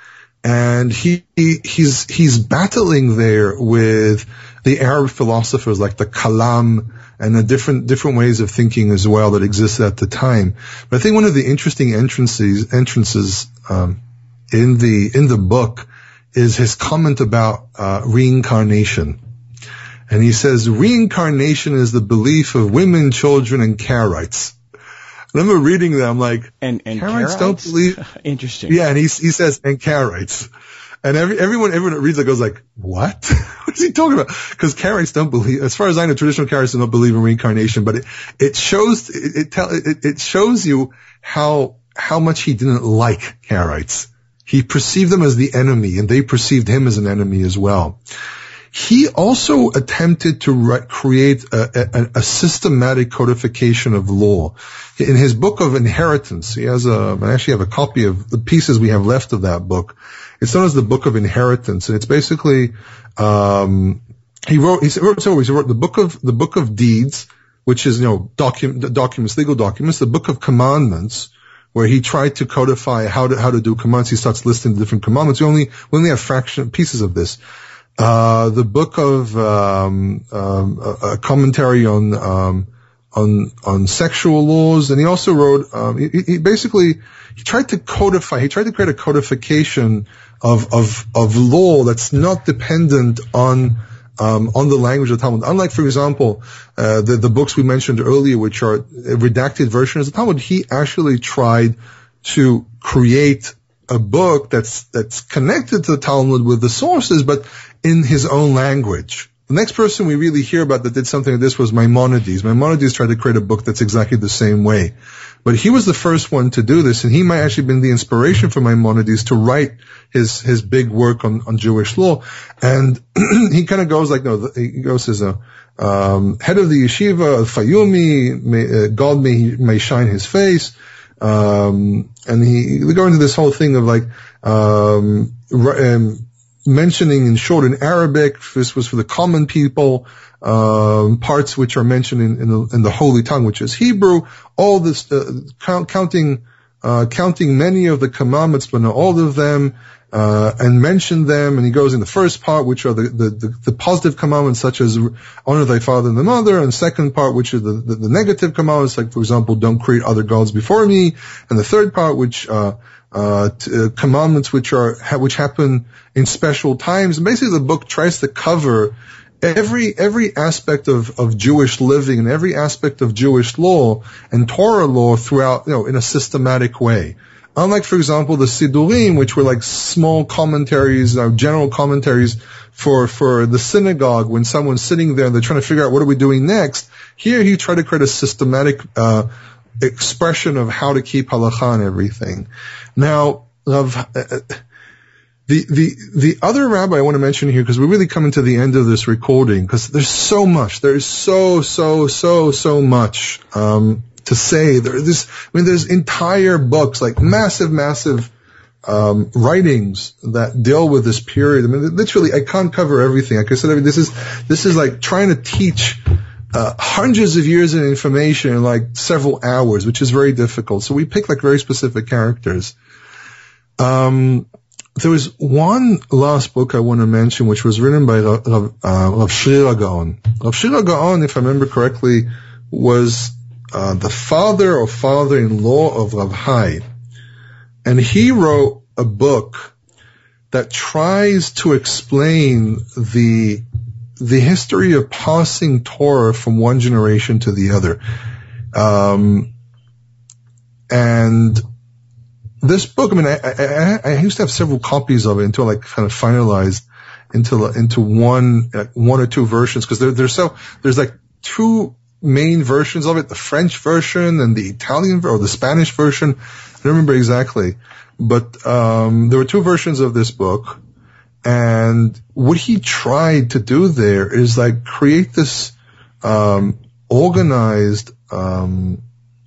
And he, he, he's, he's battling there with the Arab philosophers like the Kalam and the different, different ways of thinking as well that existed at the time. But I think one of the interesting entrances, entrances, um, in the, in the book is his comment about uh, reincarnation. And he says, reincarnation is the belief of women, children, and Karaites. I remember reading that, I'm like, and, and Karaites Karaites? don't believe... Interesting. Yeah, and he, he says, and Karaites. And every, everyone, everyone that reads it goes like, what? What is he talking about? Because Karaites don't believe, as far as I know, traditional Karaites don't believe in reincarnation, but it, it shows, it, it, tell, it, it shows you how, how much he didn't like Karaites. He perceived them as the enemy, and they perceived him as an enemy as well. He also attempted to re- create a, a, a systematic codification of law. In his book of inheritance, he has a, I actually have a copy of the pieces we have left of that book. It's known as the Book of Inheritance, and it's basically, um, he wrote, he wrote, so he wrote the book of, the book of deeds, which is, you know, docu- documents, legal documents, the book of commandments, where he tried to codify how to, how to do commands. He starts listing the different commandments. We only, we only have fraction pieces of this. Uh, the book of, um, um, a, a commentary on, um, on, on sexual laws. And he also wrote, um, he, he basically, he tried to codify, he tried to create a codification of, of, of law that's not dependent on, Um, on the language of the Talmud. Unlike, for example, uh, the, the books we mentioned earlier, which are a redacted version of the Talmud, he actually tried to create a book that's, that's connected to the Talmud with the sources, but in his own language. The next person we really hear about that did something like this was Maimonides. Maimonides tried to create a book that's exactly the same way. But he was the first one to do this, and he might actually have been the inspiration for Maimonides to write his, his big work on, on Jewish law. And he kind of goes like, no, he goes as a, um, head of the yeshiva, Fayumi, may, uh, God may, may shine his face. Um, and he, they go into this whole thing of like, um, um mentioning in short in Arabic, this was for the common people, um, parts which are mentioned in, in, the, in the Holy Tongue, which is Hebrew, all this, uh, count, counting, uh, counting many of the commandments, but not all of them, uh, and mention them, and he goes in the first part, which are the, the, the, the positive commandments, such as honor thy father and the mother, and the second part, which are the, the, the negative commandments, like, for example, don't create other gods before me, and the third part, which, uh, Uh, t- uh, commandments which are, ha- which happen in special times. And basically the book tries to cover every, every aspect of, of Jewish living and every aspect of Jewish law and Torah law throughout, you know, in a systematic way. Unlike, for example, the Sidurim, which were like small commentaries, uh, general commentaries for, for the synagogue when someone's sitting there and they're trying to figure out what are we doing next. Here he tried to create a systematic, uh, expression of how to keep halakha and everything. Now, uh, the the the other rabbi I want to mention here, because we're really coming to the end of this recording, because there's so much, there's so so so so much um, to say. There, this, I mean, there's entire books, like massive, massive um, writings that deal with this period. I mean, literally, I can't cover everything. Like I said, I mean, this is this is like trying to teach uh, hundreds of years of information in like several hours, which is very difficult. So we pick like very specific characters. Um, there was one last book I want to mention, which was written by Rav, uh, Rav Shrir Gaon. Rav Shrir Gaon, if I remember correctly, was uh, the father or father-in-law of Rav Hai. And he wrote a book that tries to explain the the history of passing Torah from one generation to the other. Um, and this book, I mean, I, I, I used to have several copies of it until I kind of finalized into into one like one or two versions, because there, there's so there's like two main versions of it: the French version and the Italian or the Spanish version. I don't remember exactly, but um, there were two versions of this book, and what he tried to do there is like create this um, organized, um,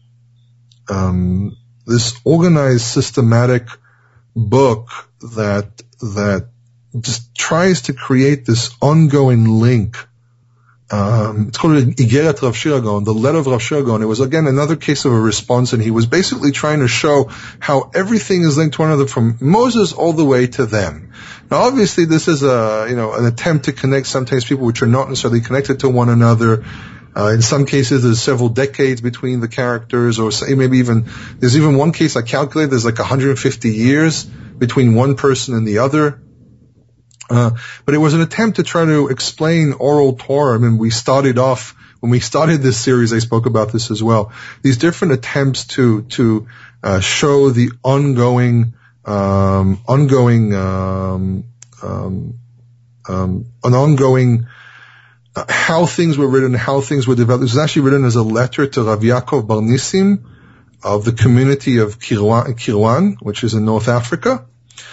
um, this organized, systematic book that that just tries to create this ongoing link. Um, it's called Igeret Rav Shrir Gaon, the letter of Rav Shrir Gaon. It was again another case of a response, and he was basically trying to show how everything is linked to one another from Moses all the way to them. Now, obviously, this is a you know an attempt to connect sometimes people which are not necessarily connected to one another. Uh, in some cases, there's several decades between the characters, or say maybe even there's even one case I calculated. There's like one hundred fifty years between one person and the other. Uh, but it was an attempt to try to explain oral Torah. I mean, we started off, when we started this series, I spoke about this as well. These different attempts to, to, uh, show the ongoing, um, ongoing, um, um, um, an ongoing, uh, how things were written, how things were developed. This was actually written as a letter to Rav Yaakov Bar Nissim of the community of Kirwan, Kirwan, which is in North Africa.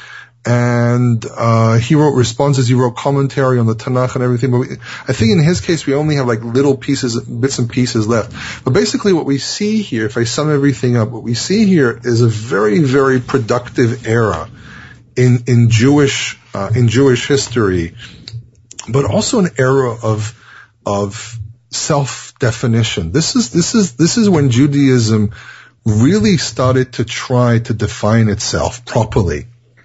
And uh he wrote responses, he wrote commentary on the Tanakh and everything, but we, I think in his case we only have like little pieces, bits and pieces left. But basically what we see here, if I sum everything up, what we see here is a very, very productive era in in Jewish uh, in Jewish history, but also an era of of self-definition. This is this is this is when Judaism really started to try to define itself properly.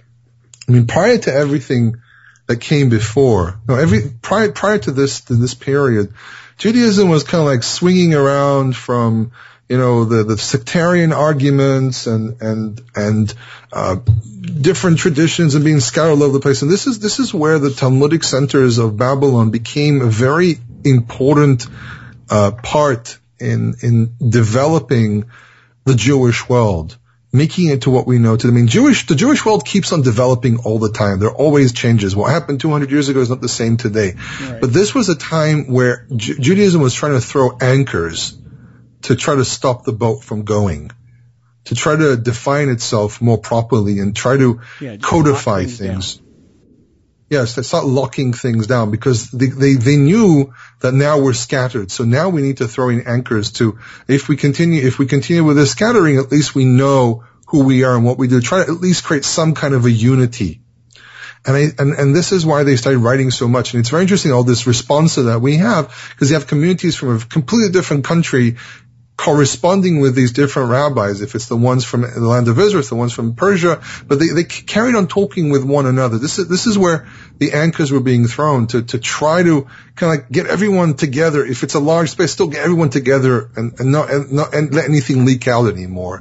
I mean, prior to everything that came before, no, every prior prior to this to this period, Judaism was kind of like swinging around from, you know, the the sectarian arguments and and and uh different traditions and being scattered all over the place. And this is this is where the Talmudic centers of Babylon became a very important uh part in in developing the Jewish world, making it to what we know today. I mean, Jewish, the Jewish world keeps on developing all the time. There are always changes. What happened two hundred years ago is not the same today. Right. But this was a time where Ju- Judaism was trying to throw anchors to try to stop the boat from going, to try to define itself more properly and try to yeah, codify things. things. Yes, to start locking things down, because they, they, they knew that now we're scattered. So now we need to throw in anchors to, if we continue, if we continue with this scattering, at least we know who we are and what we do. Try to at least create some kind of a unity. And I, and, and this is why they started writing so much. And it's very interesting, all this response that we have, because you have communities from a completely different country corresponding with these different rabbis, if it's the ones from the land of Israel, it's the ones from Persia, but they, they carried on talking with one another. This is, this is where the anchors were being thrown to, to try to kind of like get everyone together. If it's a large space, still get everyone together and, and not, and not, and let anything leak out anymore.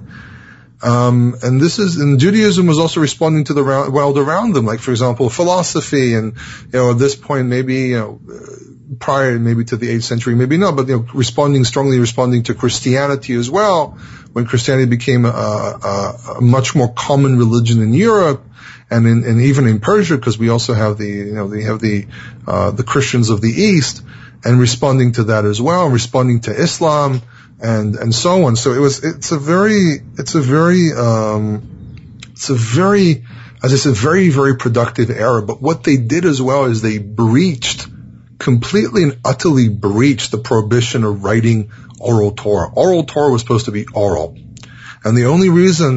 Um, and this is, and Judaism was also responding to the world around them, like, for example, philosophy, and, you know, at this point, maybe, you know, prior maybe to the eighth century, maybe not, but, you know, responding, strongly responding to Christianity as well, when Christianity became a, a, a much more common religion in Europe and in, and even in Persia, because we also have the, you know, they have the, uh, the Christians of the East, and responding to that as well, responding to Islam, and, and so on. So it was, it's a very, it's a very, um, it's a very, as I said, very, very productive era. But what they did as well is they breached, completely and utterly breached the prohibition of writing oral Torah. Oral Torah was supposed to be oral. And the only reason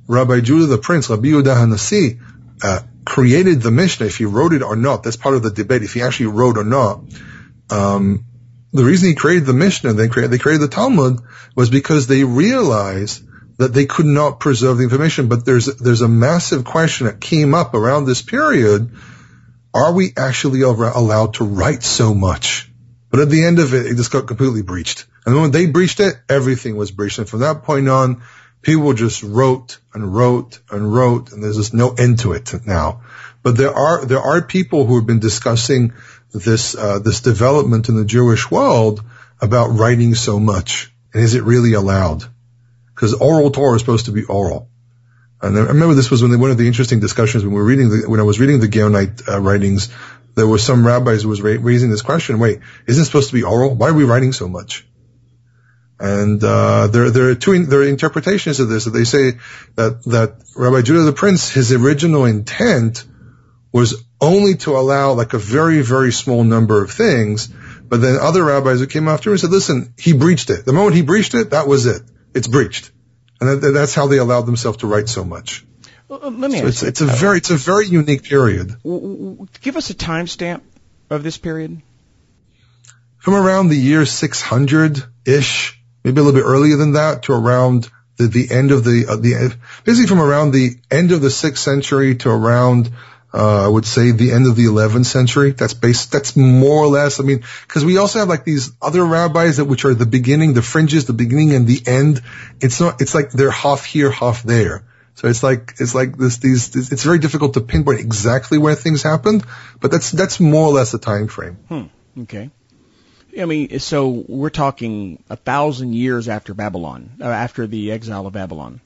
Rabbi Judah the Prince, Rabbi Yehuda HaNasi, uh, created the Mishnah, if he wrote it or not, that's part of the debate, if he actually wrote or not. Um, the reason he created the Mishnah, they created, they created the Talmud, was because they realized that they could not preserve the information. But there's, there's a massive question that came up around this period. Are we actually allowed to write so much? But at the end of it, it just got completely breached. And when they breached it, everything was breached. And from that point on, people just wrote and wrote and wrote, and there's just no end to it now. But there are, there are people who have been discussing this, uh, this development in the Jewish world about writing so much. And is it really allowed? Because oral Torah is supposed to be oral. And I remember this was when they, one of the interesting discussions when we were reading the, when I was reading the Gaonite uh, writings, there were some rabbis who was ra- raising this question, wait, isn't it supposed to be oral? Why are we writing so much? And, uh, there, there are two, in, there are interpretations of this, that they say that, that Rabbi Judah the Prince, his original intent was only to allow like a very, very small number of things, but then other rabbis who came after him said, listen, he breached it. The moment he breached it, that was it. It's breached. And that, that's how they allowed themselves to write so much. Well, let me so ask it's, you, it's a very, it's a very unique period. Give us a timestamp of this period. From around the year six hundred ish, maybe a little bit earlier than that, to around the, the end of the, uh, the basically from around the end of the sixth century to around, uh, I would say the end of the eleventh century. That's based, that's more or less, I mean, cause we also have like these other rabbis that, which are the beginning, the fringes, the beginning and the end. It's not, it's like they're half here, half there. So it's like, it's like this, these, this, it's very difficult to pinpoint exactly where things happened, but that's, that's more or less the time frame. Hmm. Okay. I mean, so we're talking a thousand years after Babylon, uh, after the exile of Babylon.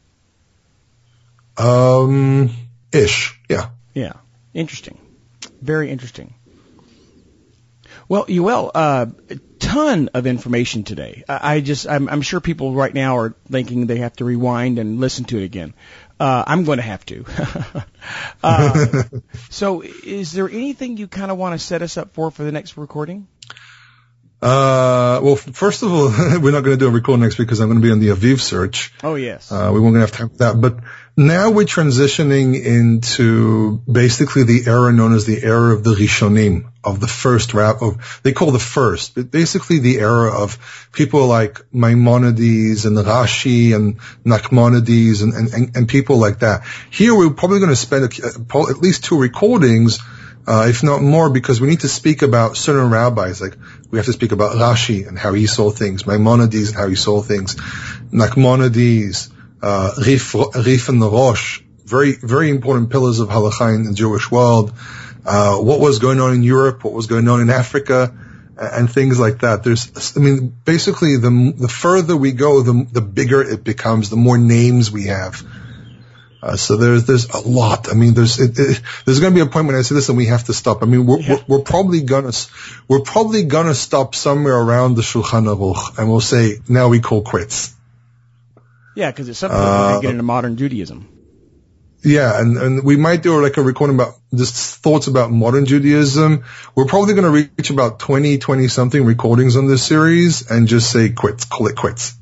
Um, ish. Yeah. Yeah. Interesting. Very interesting. Well, Yoel, uh, a ton of information today. I, I just, I'm, I'm sure people right now are thinking they have to rewind and listen to it again. Uh, I'm going to have to. uh, so is there anything you kind of want to set us up for for the next recording? Uh, well, first of all, we're not going to do a record next week because I'm going to be on the Aviv search. Oh, yes. Uh, we won't have time for that. But now we're transitioning into basically the era known as the era of the Rishonim, of the first rap, of, they call the first, but basically the era of people like Maimonides and Rashi and Nachmanides and, and, and people like that. Here we're probably going to spend a, at least two recordings, Uh, if not more, because we need to speak about certain rabbis. Like, we have to speak about Rashi and how he saw things, Maimonides and how he saw things, Nachmanides, uh, Rif, Rif and Rosh, very, very important pillars of halakha in the Jewish world, uh, what was going on in Europe, what was going on in Africa, and things like that. There's, I mean, basically the, the further we go, the, the bigger it becomes, the more names we have. Uh, so there's, there's a lot. I mean, there's, it, it, there's going to be a point when I say, listen, we have to stop. I mean, we're, yeah. we're, we're probably gonna, we're probably gonna stop somewhere around the Shulchan Aruch, and we'll say, now we call quits. Yeah, because at some point uh, we're going to get into modern Judaism. Yeah, and, and we might do like a recording about just thoughts about modern Judaism. We're probably going to reach about twenty, twenty something recordings on this series and just say quits, call it quits.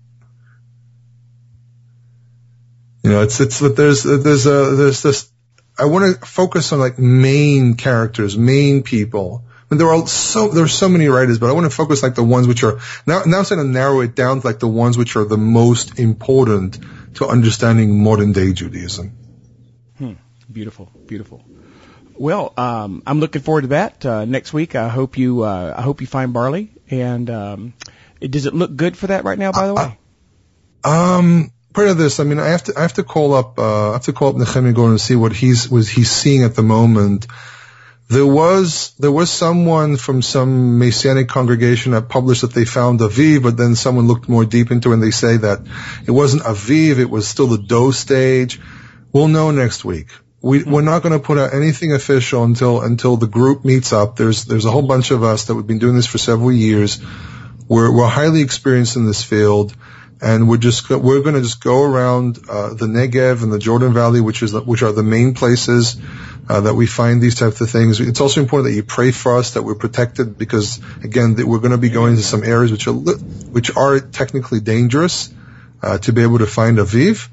You know, it's, it's, but there's, there's a, there's this, I want to focus on like main characters, main people. I mean, there are so, there are so many writers, but I want to focus like the ones which are, now, now I'm going to narrow it down to like the ones which are the most important to understanding modern day Judaism. Hmm. Beautiful, beautiful. Well, um, I'm looking forward to that, uh, next week. I hope you, uh, I hope you find Barley. And, um, it, does it look good for that right now, by the way? Uh, um, Part of this, I mean, I have to, I have to call up, uh, I have to call up Nechemia Gordon and see what he's, was he's seeing at the moment. There was, there was someone from some Messianic congregation that published that they found Aviv, but then someone looked more deep into it and they say that it wasn't Aviv, it was still the Dough stage. We'll know next week. We, we're not going to put out anything official until, until the group meets up. There's, there's a whole bunch of us that we've been doing this for several years. We're, we're highly experienced in this field. And we're just, we're going to just go around, uh, the Negev and the Jordan Valley, which is, which are the main places, uh, that we find these types of things. It's also important that you pray for us, that we're protected, because again, we're going to be going to some areas which are, which are technically dangerous, uh, to be able to find Aviv.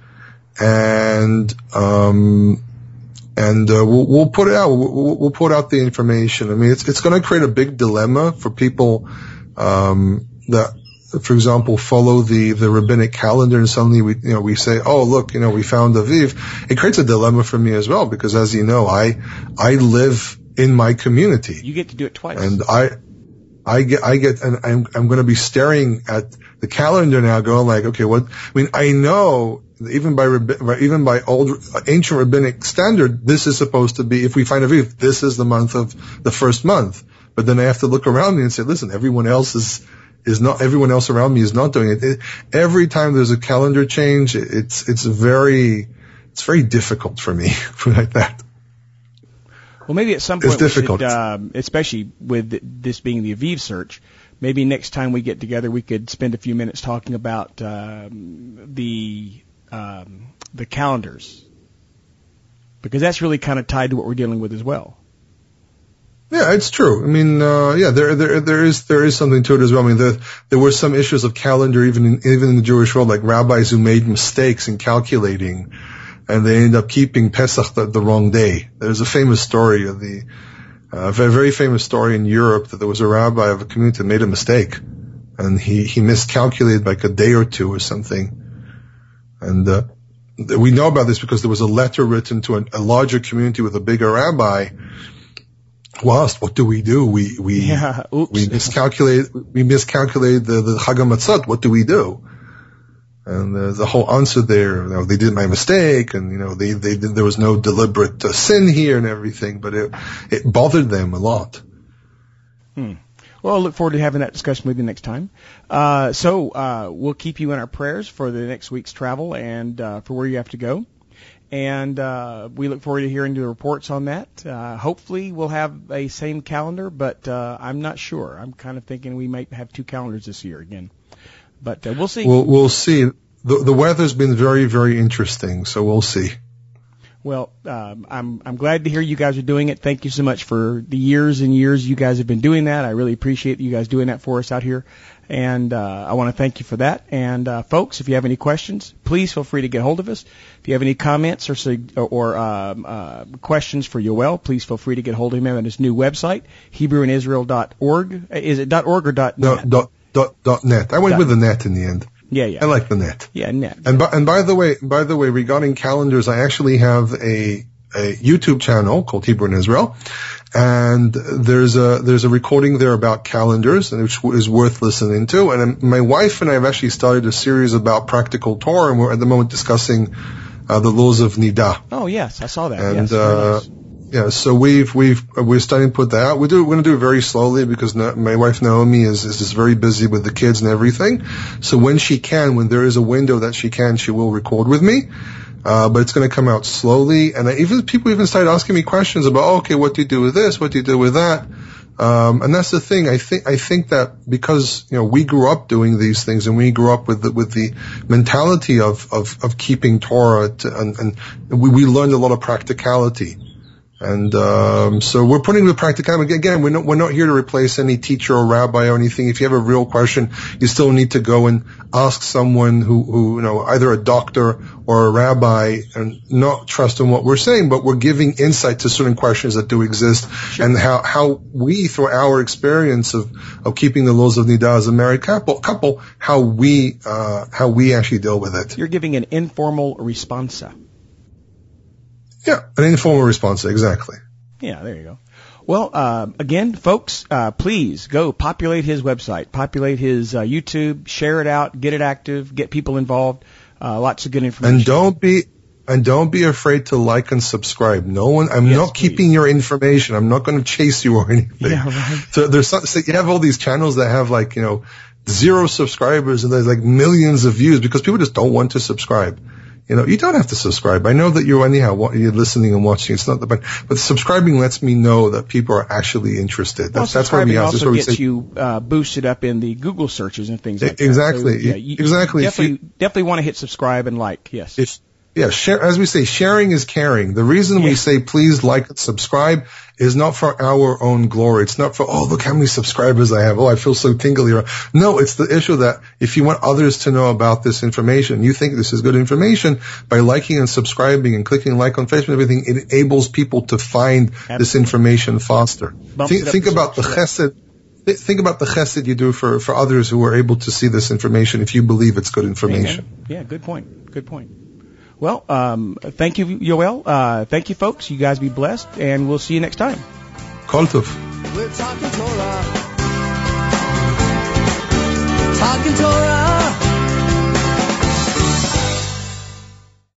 and um, and uh, we'll, we'll put it out. We'll, we'll put out the information. I mean, it's it's going to create a big dilemma for people um, that, for example, follow the the rabbinic calendar, and suddenly we you know we say, oh look, you know we found Aviv. It creates a dilemma for me as well, because as you know, I I live in my community. You get to do it twice, and I. I get, I get, and I'm, I'm going to be staring at the calendar now, going like, okay, what? I mean, I know even by even by old ancient rabbinic standard, this is supposed to be. If we find Aviv, this is the month of the first month. But then I have to look around me and say, listen, everyone else is is not. Everyone else around me is not doing it. it every time there's a calendar change, it's it's very it's very difficult for me like that. Well, maybe at some point, it's difficult. We should, um, especially with this being the Aviv search, maybe next time we get together, we could spend a few minutes talking about um, the um, the calendars, because that's really kind of tied to what we're dealing with as well. Yeah, it's true. I mean, uh, yeah, there, there, there is, there is something to it as well. I mean, there, there were some issues of calendar even in, even in the Jewish world, like rabbis who made mistakes in calculating, and they ended up keeping Pesach the, the wrong day. There's a famous story of the, uh, a very famous story in Europe that there was a rabbi of a community that made a mistake, and he, he miscalculated like a day or two or something. And, uh, we know about this because there was a letter written to a, a larger community with a bigger rabbi who asked, what do we do? We, we, yeah, we miscalculate, we miscalculated the, the Chag HaMatzot. What do we do? And there's a whole answer there. You know, they did my mistake, and you know, they they did, there was no deliberate uh, sin here and everything, but it it bothered them a lot. Hmm. Well, I look forward to having that discussion with you next time. Uh, so uh, we'll keep you in our prayers for the next week's travel and uh, for where you have to go, and uh, we look forward to hearing the reports on that. Uh, hopefully, we'll have a same calendar, but uh, I'm not sure. I'm kind of thinking we might have two calendars this year again. But uh, we'll see. We'll, we'll see. The, the weather's been very, very interesting, so we'll see. Well, um, I'm I'm glad to hear you guys are doing it. Thank you so much for the years and years you guys have been doing that. I really appreciate you guys doing that for us out here, and uh, I want to thank you for that. And uh, folks, if you have any questions, please feel free to get hold of us. If you have any comments or or um, uh, questions for Yoel, please feel free to get hold of him at his new website, Hebrew and Israel dot org. Is it .org or .net? No, dot, dot, dot net. I went dot. with the net in the end. Yeah, yeah. I like the net. Yeah, net. And by, and by the way, by the way, regarding calendars, I actually have a, a YouTube channel called Hebrew and Israel, and there's a there's a recording there about calendars, which is worth listening to. And my wife and I have actually started a series about practical Torah, and we're at the moment discussing uh, the laws of Nidah. Oh yes, I saw that. And yes, uh, nice. Yeah, so we've we've we're starting to put that out. We do we're going to do it very slowly because my wife Naomi is is just very busy with the kids and everything. So when she can, when there is a window that she can, she will record with me. Uh, but it's going to come out slowly. And I, even people even started asking me questions about, oh, okay, what do you do with this? What do you do with that? Um, and that's the thing. I think I think that because you know we grew up doing these things, and we grew up with the, with the mentality of of, of keeping Torah, to, and, and we, we learned a lot of practicality. And um, so we're putting the practicality. Again, we're not, we're not here to replace any teacher or rabbi or anything. If you have a real question, you still need to go and ask someone who, who you know, either a doctor or a rabbi, and not trust in what we're saying, but we're giving insight to certain questions that do exist, sure. And how, how we, through our experience of, of keeping the laws of Nidah as a married couple, couple how we uh, how we actually deal with it. You're giving an informal responsa. Yeah, an informal response, exactly. Yeah, there you go. Well, uh, again, folks, uh, please go populate his website, populate his uh, YouTube, share it out, get it active, get people involved. Uh, lots of good information. And don't be and don't be afraid to like and subscribe. No one. I'm yes, not please. keeping your information. I'm not going to chase you or anything. Yeah, right. So there's some, so you have all these channels that have like you know zero subscribers and there's like millions of views because people just don't want to subscribe. You know, you don't have to subscribe. I know that you're anyhow you're listening and watching. It's not the but, but subscribing lets me know that people are actually interested. That's well, that's why we ask. Also that's why we gets say, you uh, boosted up in the Google searches and things like exactly, that. So, yeah, you, exactly. You definitely, you, definitely want to hit subscribe and like. Yes. If Yeah, share, as we say, sharing is caring. The reason yeah. we say please like and subscribe is not for our own glory. It's not for, oh, look how many subscribers I have. Oh, I feel so tingly. No, it's the issue that if you want others to know about this information, you think this is good information, by liking and subscribing and clicking like on Facebook and everything, it enables people to find Absolutely. This information faster. Think, think about the chesed. Think about the chesed you do for, for others who are able to see this information if you believe it's good information. Amen. Yeah, good point. Good point. Well, um, thank you, Yoel. Uh, thank you, folks. You guys be blessed, and we'll see you next time. Kol tov. We're talking Torah.